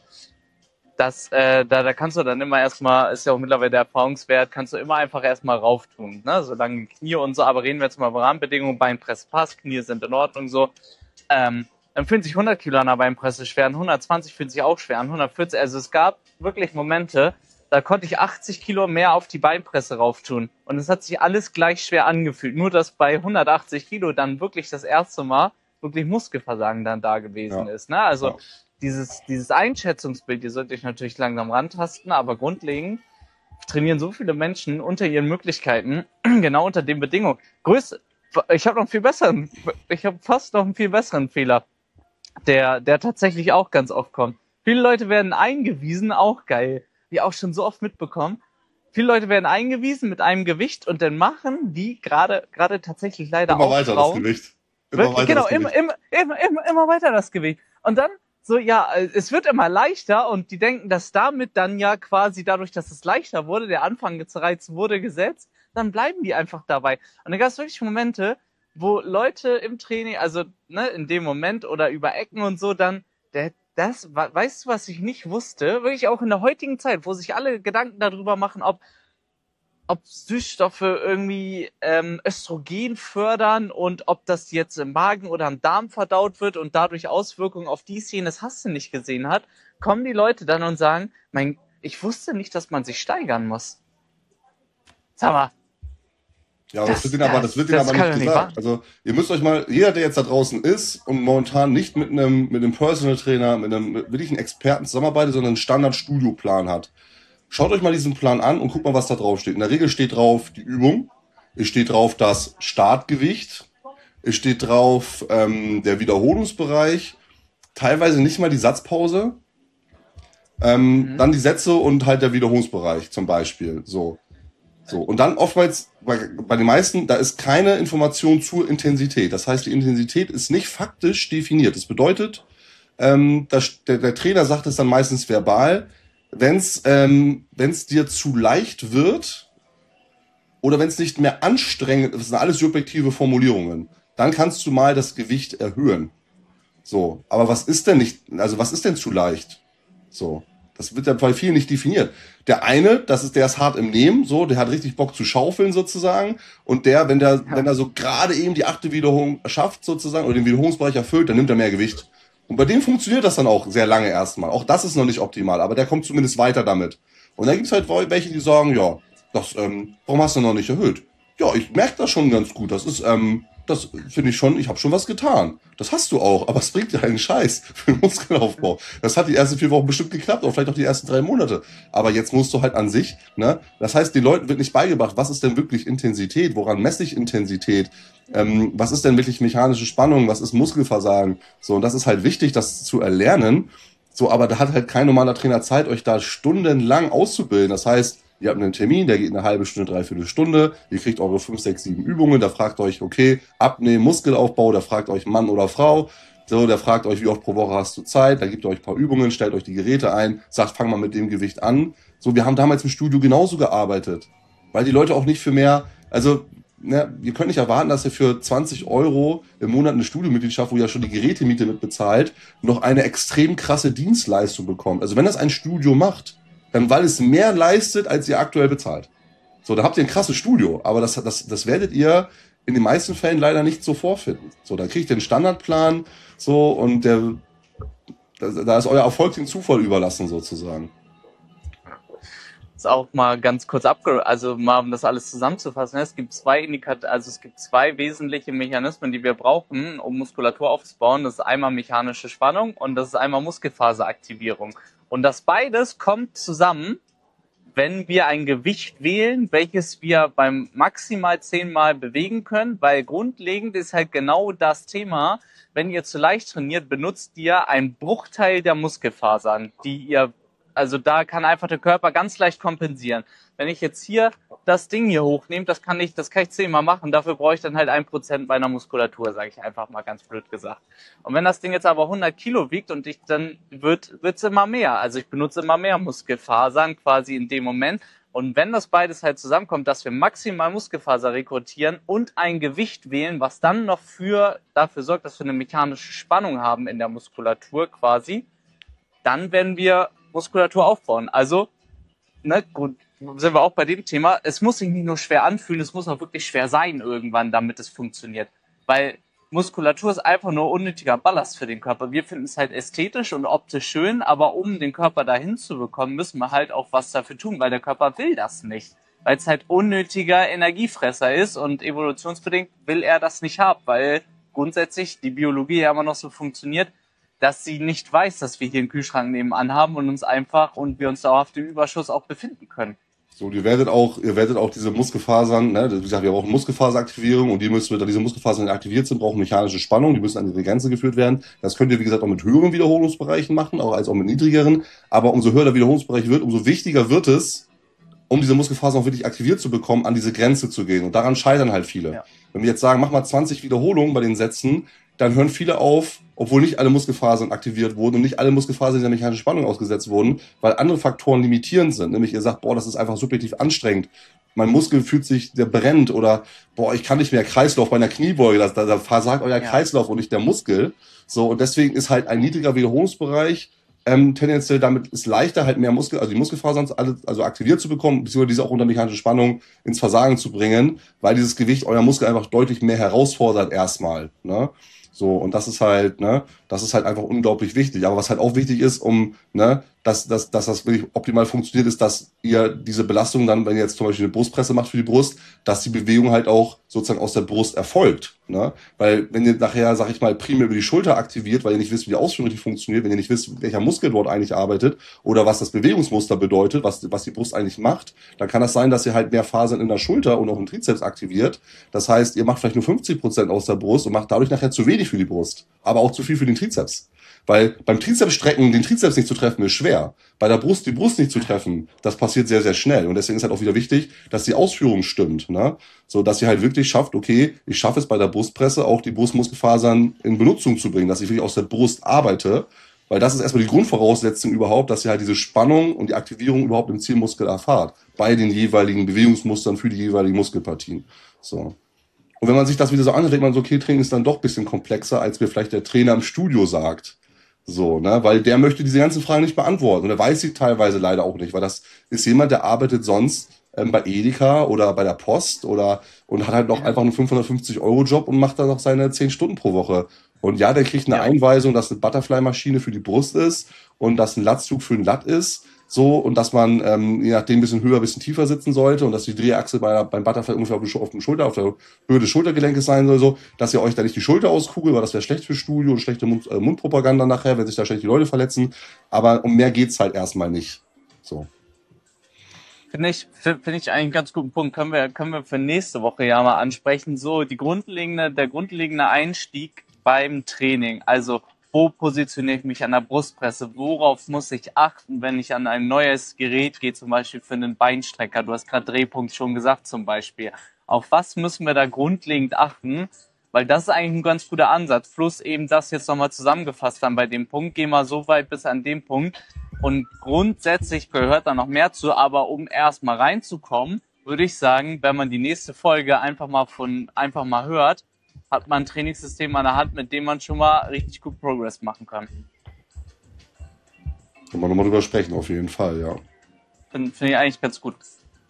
das, äh, da, da kannst du dann immer erstmal, ist ja auch mittlerweile der Erfahrungswert, kannst du immer einfach erstmal rauf tun, ne? Solange Knie und so, aber reden wir jetzt mal über Rahmenbedingungen, Beinpresse passt, Knie sind in Ordnung, so, ähm, dann fühlen sich hundert Kilo an der Beinpresse schwer, an hundertzwanzig fühlen sich auch schwer, an hundertvierzig, also es gab wirklich Momente, da konnte ich achtzig Kilo mehr auf die Beinpresse rauf tun und es hat sich alles gleich schwer angefühlt, nur dass bei hundertachtzig Kilo dann wirklich das erste Mal wirklich Muskelversagen dann da gewesen ja. ist, ne? Also ja. dieses, dieses Einschätzungsbild, ihr sollt euch natürlich langsam rantasten, aber grundlegend trainieren so viele Menschen unter ihren Möglichkeiten, genau unter den Bedingungen. Größte, ich habe noch einen viel besseren, ich habe fast noch einen viel besseren Fehler. der, der tatsächlich auch ganz oft kommt. Viele Leute werden eingewiesen, auch geil, wie auch schon so oft mitbekommen. Viele Leute werden eingewiesen mit einem Gewicht und dann machen die gerade gerade tatsächlich leider Immer auch weiter das Frauen. Gewicht. Immer Wirklich, weiter genau, das immer, Gewicht. immer, immer, immer, immer weiter das Gewicht. Und dann so, ja, es wird immer leichter und die denken, dass damit dann ja quasi dadurch, dass es leichter wurde, der Anfangsreiz wurde gesetzt, dann bleiben die einfach dabei. Und dann gab es wirklich Momente, wo Leute im Training, also ne, in dem Moment oder über Ecken und so, dann, der, das, weißt du, was ich nicht wusste? Wirklich auch in der heutigen Zeit, wo sich alle Gedanken darüber machen, ob ob Süßstoffe irgendwie ähm, Östrogen fördern und ob das jetzt im Magen oder im Darm verdaut wird und dadurch Auswirkungen auf die Szene, das hast du nicht gesehen hat, kommen die Leute dann und sagen, mein, ich wusste nicht, dass man sich steigern muss. Sag mal. Ja, aber das, Das, wird Ihnen aber, das, das wird Ihnen das aber kann nicht doch nicht gesagt. wahr. Also, ihr müsst euch mal, jeder, der jetzt da draußen ist und momentan nicht mit einem, mit einem Personal Trainer, mit einem mit wirklichen Experten zusammenarbeitet, sondern einen Standard-Studio-Plan hat. Schaut euch mal diesen Plan an und guckt mal, was da drauf steht. In der Regel steht drauf die Übung, es steht drauf das Startgewicht, es steht drauf ähm, der Wiederholungsbereich, teilweise nicht mal die Satzpause, ähm, Mhm. dann die Sätze und halt der Wiederholungsbereich zum Beispiel. So. So. Und dann oftmals, bei, bei den meisten, da ist keine Information zur Intensität. Das heißt, die Intensität ist nicht faktisch definiert. Das bedeutet, ähm, das, der, der Trainer sagt es dann meistens verbal, wenn es ähm, wenn's dir zu leicht wird oder wenn es nicht mehr anstrengend ist, das sind alles subjektive Formulierungen, dann kannst du mal das Gewicht erhöhen. So, aber was ist denn nicht, also was ist denn zu leicht? So, das wird ja bei vielen nicht definiert. Der eine, das ist, der ist hart im Nehmen, so, der hat richtig Bock zu schaufeln sozusagen. Und der, wenn der, Ja. wenn er so gerade eben die achte Wiederholung schafft sozusagen oder den Wiederholungsbereich erfüllt, dann nimmt er mehr Gewicht. Und bei dem funktioniert das dann auch sehr lange erstmal. Auch das ist noch nicht optimal, aber der kommt zumindest weiter damit. Und dann gibt's halt welche, die sagen, ja, das, ähm, warum hast du noch nicht erhöht? Ja, ich merke das schon ganz gut. Das ist, ähm, das finde ich schon, ich habe schon was getan. Das hast du auch, aber es bringt dir einen Scheiß für den Muskelaufbau. Das hat die ersten vier Wochen bestimmt geklappt, oder vielleicht auch die ersten drei Monate. Aber jetzt musst du halt an sich, ne? Das heißt, den Leuten wird nicht beigebracht, was ist denn wirklich Intensität? Woran messe ich Intensität? Ähm, was ist denn wirklich mechanische Spannung? Was ist Muskelversagen? So, und das ist halt wichtig, das zu erlernen. So, aber da hat halt kein normaler Trainer Zeit, euch da stundenlang auszubilden. Das heißt, ihr habt einen Termin, der geht eine halbe Stunde, dreiviertel Stunde. Ihr kriegt eure fünf, sechs, sieben Übungen. Da fragt euch, okay, Abnehmen, Muskelaufbau. Da fragt euch Mann oder Frau. So, der fragt euch, wie oft pro Woche hast du Zeit. Da gibt ihr euch ein paar Übungen, stellt euch die Geräte ein, sagt, fang mal mit dem Gewicht an. So, wir haben damals im Studio genauso gearbeitet. Weil die Leute auch nicht für mehr, also, ne, ihr könnt nicht erwarten, dass ihr für zwanzig Euro im Monat eine Studiomitgliedschaft, wo ihr ja schon die Gerätemiete mit bezahlt, noch eine extrem krasse Dienstleistung bekommt. Also wenn das ein Studio macht, dann weil es mehr leistet, als ihr aktuell bezahlt. So, da habt ihr ein krasses Studio, aber das, das, das werdet ihr in den meisten Fällen leider nicht so vorfinden. So, da kriegt ihr einen Standardplan, so, und der, da, da ist euer Erfolg dem Zufall überlassen, sozusagen. Ist auch mal ganz kurz abge, also mal um das alles zusammenzufassen. Es gibt zwei Indikat, also es gibt zwei wesentliche Mechanismen, die wir brauchen, um Muskulatur aufzubauen. Das ist einmal mechanische Spannung und das ist einmal Muskelfaseraktivierung. Und das beides kommt zusammen, wenn wir ein Gewicht wählen, welches wir beim maximal zehnmal bewegen können, weil grundlegend ist halt genau das Thema, wenn ihr zu leicht trainiert, benutzt ihr einen Bruchteil der Muskelfasern, die ihr, also da kann einfach der Körper ganz leicht kompensieren. Wenn ich jetzt hier das Ding hier hochnehme, das kann ich, das kann ich zehnmal machen, dafür brauche ich dann halt ein Prozent meiner Muskulatur, sage ich einfach mal ganz blöd gesagt. Und wenn das Ding jetzt aber hundert Kilo wiegt und ich, dann wird es immer mehr. Also ich benutze immer mehr Muskelfasern quasi in dem Moment. Und wenn das beides halt zusammenkommt, dass wir maximal Muskelfaser rekrutieren und ein Gewicht wählen, was dann noch für dafür sorgt, dass wir eine mechanische Spannung haben in der Muskulatur quasi, dann werden wir Muskulatur aufbauen. Also, ne, gut, sind wir auch bei dem Thema, es muss sich nicht nur schwer anfühlen, es muss auch wirklich schwer sein irgendwann, damit es funktioniert. Weil Muskulatur ist einfach nur unnötiger Ballast für den Körper. Wir finden es halt ästhetisch und optisch schön, aber um den Körper dahin zu bekommen, müssen wir halt auch was dafür tun, weil der Körper will das nicht. Weil es halt unnötiger Energiefresser ist und evolutionsbedingt will er das nicht haben, weil grundsätzlich die Biologie ja immer noch so funktioniert, dass sie nicht weiß, dass wir hier einen Kühlschrank nebenan haben und uns einfach und wir uns dauerhaft im Überschuss auch befinden können. So, ihr werdet auch, ihr werdet auch diese Muskelfasern, ne, wie gesagt, wir brauchen Muskelfaseraktivierung und die müssen, da diese Muskelfasern aktiviert sind, brauchen mechanische Spannung, die müssen an ihre Grenze geführt werden. Das könnt ihr, wie gesagt, auch mit höheren Wiederholungsbereichen machen, auch als auch mit niedrigeren. Aber umso höher der Wiederholungsbereich wird, umso wichtiger wird es, um diese Muskelfasern auch wirklich aktiviert zu bekommen, an diese Grenze zu gehen. Und daran scheitern halt viele. Ja. Wenn wir jetzt sagen, mach mal zwanzig Wiederholungen bei den Sätzen, dann hören viele auf, obwohl nicht alle Muskelfasern aktiviert wurden und nicht alle Muskelfasern der mechanischen Spannung ausgesetzt wurden, weil andere Faktoren limitierend sind. Nämlich ihr sagt, boah, das ist einfach subjektiv anstrengend. Mein Muskel fühlt sich, der brennt oder boah, ich kann nicht mehr Kreislauf bei einer Kniebeuge, da, da versagt euer ja. Kreislauf und nicht der Muskel. So, und deswegen ist halt ein niedriger Wiederholungsbereich ähm, tendenziell damit ist leichter, halt mehr Muskel, also die Muskelfasern alle, also aktiviert zu bekommen, beziehungsweise diese auch unter mechanischer Spannung ins Versagen zu bringen, weil dieses Gewicht euer Muskel einfach deutlich mehr herausfordert erstmal, ne? So, und das ist halt, ne, das ist halt einfach unglaublich wichtig. Aber was halt auch wichtig ist, um, ne, dass, dass, dass das wirklich optimal funktioniert, ist, dass ihr diese Belastung dann, wenn ihr jetzt zum Beispiel eine Brustpresse macht für die Brust, dass die Bewegung halt auch sozusagen aus der Brust erfolgt, ne? Weil, wenn ihr nachher, sag ich mal, primär über die Schulter aktiviert, weil ihr nicht wisst, wie die Ausführung richtig funktioniert, wenn ihr nicht wisst, welcher Muskel dort eigentlich arbeitet oder was das Bewegungsmuster bedeutet, was, was die Brust eigentlich macht, dann kann das sein, dass ihr halt mehr Fasern in der Schulter und auch im Trizeps aktiviert. Das heißt, ihr macht vielleicht nur fünfzig Prozent aus der Brust und macht dadurch nachher zu wenig für die Brust, aber auch zu viel für den Trizeps. Weil beim Trizepsstrecken den Trizeps nicht zu treffen ist schwer. Bei der Brust die Brust nicht zu treffen, das passiert sehr, sehr schnell. Und deswegen ist halt auch wieder wichtig, dass die Ausführung stimmt, ne? So, dass ihr halt wirklich schafft, okay, ich schaffe es bei der Brustpresse auch die Brustmuskelfasern in Benutzung zu bringen, dass ich wirklich aus der Brust arbeite. Weil das ist erstmal die Grundvoraussetzung überhaupt, dass ihr halt diese Spannung und die Aktivierung überhaupt im Zielmuskel erfahrt. Bei den jeweiligen Bewegungsmustern für die jeweiligen Muskelpartien. So. Und wenn man sich das wieder so anhört, denkt man so, okay, Training ist dann doch ein bisschen komplexer, als mir vielleicht der Trainer im Studio sagt. So, ne, weil der möchte diese ganzen Fragen nicht beantworten. Und er weiß sie teilweise leider auch nicht, weil das ist jemand, der arbeitet sonst ähm, bei Edeka oder bei der Post oder und hat halt noch einfach einen fünfhundertfünfzig Euro Job und macht dann noch seine zehn Stunden pro Woche. Und ja, der kriegt eine ja. Einweisung, dass eine Butterfly-Maschine für die Brust ist und dass ein Lattzug für ein Latt ist. So, und dass man ähm, je nachdem ein bisschen höher, ein bisschen tiefer sitzen sollte und dass die Drehachse bei, beim Butterfly ungefähr auf, auf dem Schulter, auf der Höhe des Schultergelenkes sein soll, so, dass ihr euch da nicht die Schulter auskugelt, weil das wäre schlecht für Studio und schlechte Mund, äh, Mundpropaganda nachher, wenn sich da schlecht die Leute verletzen. Aber um mehr geht's halt erstmal nicht. So. Finde ich, finde ich eigentlich einen ganz guten Punkt. Können wir, können wir für nächste Woche ja mal ansprechen. So, die grundlegende, der grundlegende Einstieg beim Training. Also, wo positioniere ich mich an der Brustpresse? Worauf muss ich achten, wenn ich an ein neues Gerät gehe, zum Beispiel für einen Beinstrecker? Du hast gerade Drehpunkt schon gesagt zum Beispiel. Auf was müssen wir da grundlegend achten? Weil das ist eigentlich ein ganz guter Ansatz. Plus eben das jetzt nochmal zusammengefasst dann bei dem Punkt. Geh mal so weit bis an dem Punkt. Und grundsätzlich gehört da noch mehr zu. Aber um erst mal reinzukommen, würde ich sagen, wenn man die nächste Folge einfach mal von, einfach mal hört, hat man ein Trainingssystem an der Hand, mit dem man schon mal richtig gut Progress machen kann. Können wir nochmal drüber sprechen, auf jeden Fall, ja. Finde find ich eigentlich ganz gut.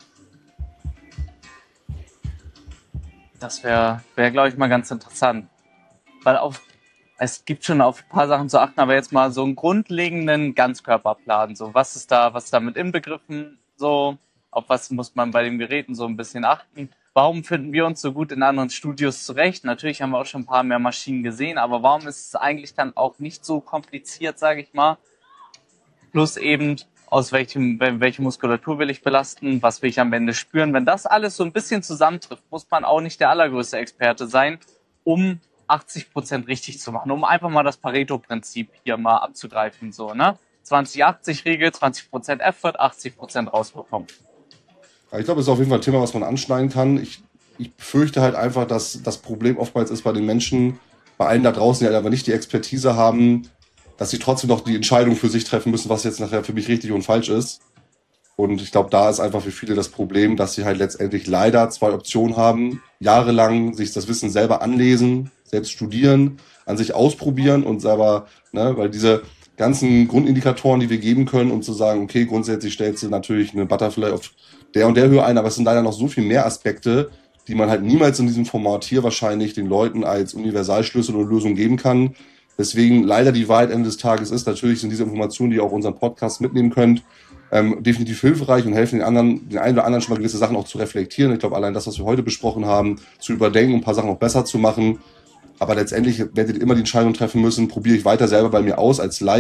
Das wäre, wär, glaube ich, mal ganz interessant. Weil auf, es gibt schon auf ein paar Sachen zu achten, aber jetzt mal so einen grundlegenden Ganzkörperplan. So, was ist da, was ist damit inbegriffen? So, auf was muss man bei den Geräten so ein bisschen achten? Warum finden wir uns so gut in anderen Studios zurecht? Natürlich haben wir auch schon ein paar mehr Maschinen gesehen, aber warum ist es eigentlich dann auch nicht so kompliziert, sage ich mal? Plus eben, aus welchem, welche Muskulatur will ich belasten, was will ich am Ende spüren? Wenn das alles so ein bisschen zusammentrifft, muss man auch nicht der allergrößte Experte sein, um achtzig Prozent richtig zu machen, um einfach mal das Pareto-Prinzip hier mal abzugreifen, so, ne? zwanzig achtzig Regel, zwanzig Prozent Effort, achtzig Prozent rausbekommen. Ich glaube, das ist auf jeden Fall ein Thema, was man anschneiden kann. Ich, ich befürchte halt einfach, dass das Problem oftmals ist bei den Menschen, bei allen da draußen, die aber nicht die Expertise haben, dass sie trotzdem noch die Entscheidung für sich treffen müssen, was jetzt nachher für mich richtig und falsch ist. Und ich glaube, da ist einfach für viele das Problem, dass sie halt letztendlich leider zwei Optionen haben. Jahrelang sich das Wissen selber anlesen, selbst studieren, an sich ausprobieren und selber, ne, weil diese ganzen Grundindikatoren, die wir geben können, um zu sagen, okay, grundsätzlich stellst du natürlich eine Butterfly auf der und der Höhe ein, aber es sind leider noch so viel mehr Aspekte, die man halt niemals in diesem Format hier wahrscheinlich den Leuten als Universalschlüssel oder Lösung geben kann. Deswegen leider die Wahrheit Ende des Tages ist, natürlich sind diese Informationen, die ihr auch unseren Podcast mitnehmen könnt, ähm, definitiv hilfreich und helfen den anderen, den einen oder anderen schon mal gewisse Sachen auch zu reflektieren. Ich glaube, allein das, was wir heute besprochen haben, zu überdenken, ein paar Sachen noch besser zu machen. Aber letztendlich werdet ihr immer die Entscheidung treffen müssen, probiere ich weiter selber bei mir aus als Laie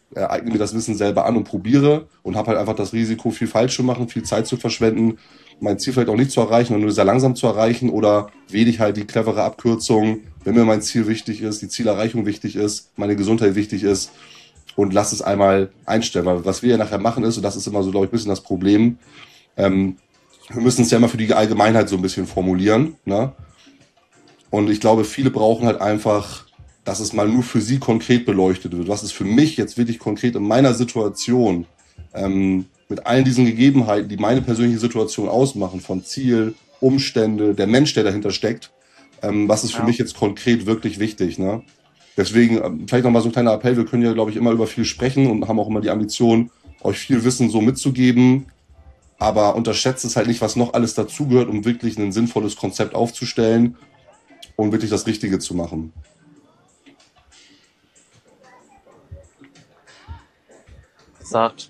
äh, eigne mir das Wissen selber an und probiere und habe halt einfach das Risiko, viel falsch zu machen, viel Zeit zu verschwenden, mein Ziel vielleicht auch nicht zu erreichen und nur sehr langsam zu erreichen, oder wähle ich halt die clevere Abkürzung, wenn mir mein Ziel wichtig ist, die Zielerreichung wichtig ist, meine Gesundheit wichtig ist, und lass es einmal einstellen. Weil was wir ja nachher machen ist, und das ist immer so, glaube ich, ein bisschen das Problem, ähm, wir müssen es ja immer für die Allgemeinheit so ein bisschen formulieren, ne? Und ich glaube, viele brauchen halt einfach, dass es mal nur für sie konkret beleuchtet wird. Was ist für mich jetzt wirklich konkret in meiner Situation, ähm, mit allen diesen Gegebenheiten, die meine persönliche Situation ausmachen, von Ziel, Umstände, der Mensch, der dahinter steckt, ähm, was ist für Ja. mich jetzt konkret wirklich wichtig, ne? Deswegen, ähm, vielleicht nochmal so ein kleiner Appell, wir können ja, glaube ich, immer über viel sprechen und haben auch immer die Ambition, euch viel Wissen so mitzugeben, aber unterschätzt es halt nicht, was noch alles dazugehört, um wirklich ein sinnvolles Konzept aufzustellen und wirklich das Richtige zu machen. Gesagt.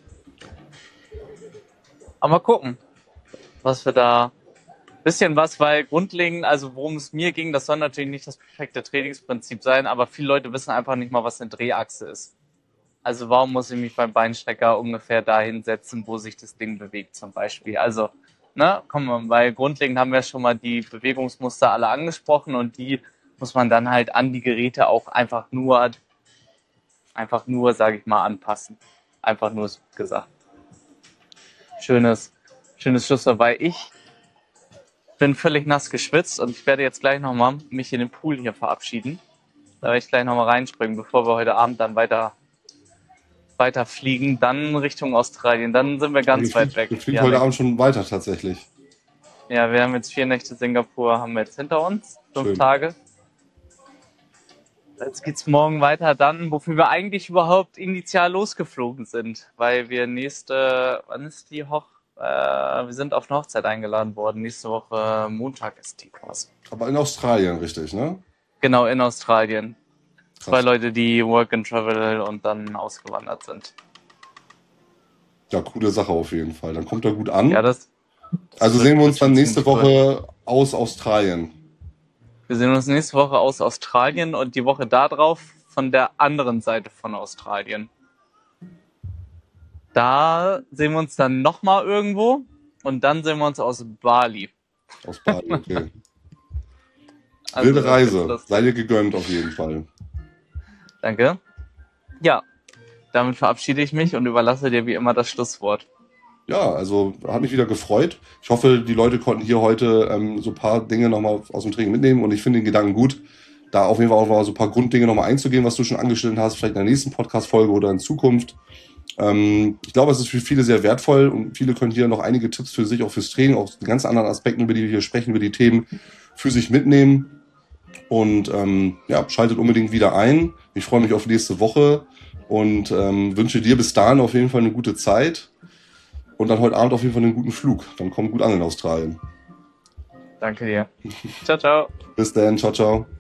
Aber mal gucken, was wir da, bisschen was, weil grundlegend, also worum es mir ging, das soll natürlich nicht das perfekte Trainingsprinzip sein, aber viele Leute wissen einfach nicht mal, was eine Drehachse ist. Also warum muss ich mich beim Beinstrecker ungefähr dahin setzen, wo sich das Ding bewegt zum Beispiel. Also, ne, komm mal, weil grundlegend haben wir schon mal die Bewegungsmuster alle angesprochen und die muss man dann halt an die Geräte auch einfach nur, einfach nur, sage ich mal, anpassen. Einfach nur so gesagt. Schönes, schönes Schlusswort, weil ich bin völlig nass geschwitzt und ich werde jetzt gleich nochmal mich in den Pool hier verabschieden. Da werde ich gleich nochmal reinspringen, bevor wir heute Abend dann weiter, weiter fliegen, dann Richtung Australien. Dann sind wir ganz wir weit fliegen, weg. Wir fliegen Ja, heute ne? Abend schon weiter tatsächlich. Ja, wir haben jetzt vier Nächte Singapur, haben wir jetzt hinter uns, fünf Schön. Tage. Jetzt geht's morgen weiter dann, wofür wir eigentlich überhaupt initial losgeflogen sind, weil wir nächste, wann ist die Hoch, äh, wir sind auf eine Hochzeit eingeladen worden, nächste Woche Montag ist die quasi. Aber in Australien, richtig, ne? Genau, in Australien. Zwei Krass. Leute, die Work and Travel und dann ausgewandert sind. Ja, coole Sache auf jeden Fall. Dann kommt er gut an. Ja, das, das also wird- sehen wir wird uns dann schon nächste ziemlich cool. Woche aus Australien. Wir sehen uns nächste Woche aus Australien und die Woche darauf von der anderen Seite von Australien. Da sehen wir uns dann nochmal irgendwo und dann sehen wir uns aus Bali. Aus Bali, okay. Also, Wilde das Reise. ist das- Sei dir gegönnt auf jeden Fall. Danke. Ja, damit verabschiede ich mich und überlasse dir wie immer das Schlusswort. Ja, also hat mich wieder gefreut. Ich hoffe, die Leute konnten hier heute ähm, so ein paar Dinge nochmal aus dem Training mitnehmen und ich finde den Gedanken gut, da auf jeden Fall auch mal so ein paar Grunddinge nochmal einzugehen, was du schon angestellt hast, vielleicht in der nächsten Podcast-Folge oder in Zukunft. Ähm, ich glaube, es ist für viele sehr wertvoll und viele können hier noch einige Tipps für sich, auch fürs Training, auch die ganz anderen Aspekte, über die wir hier sprechen, über die Themen, für sich mitnehmen. Und ähm, ja, schaltet unbedingt wieder ein. Ich freue mich auf nächste Woche und ähm, wünsche dir bis dahin auf jeden Fall eine gute Zeit. Und dann heute Abend auf jeden Fall einen guten Flug. Dann komm gut an in Australien. Danke dir. Ciao, ciao. Bis dann. Ciao, ciao.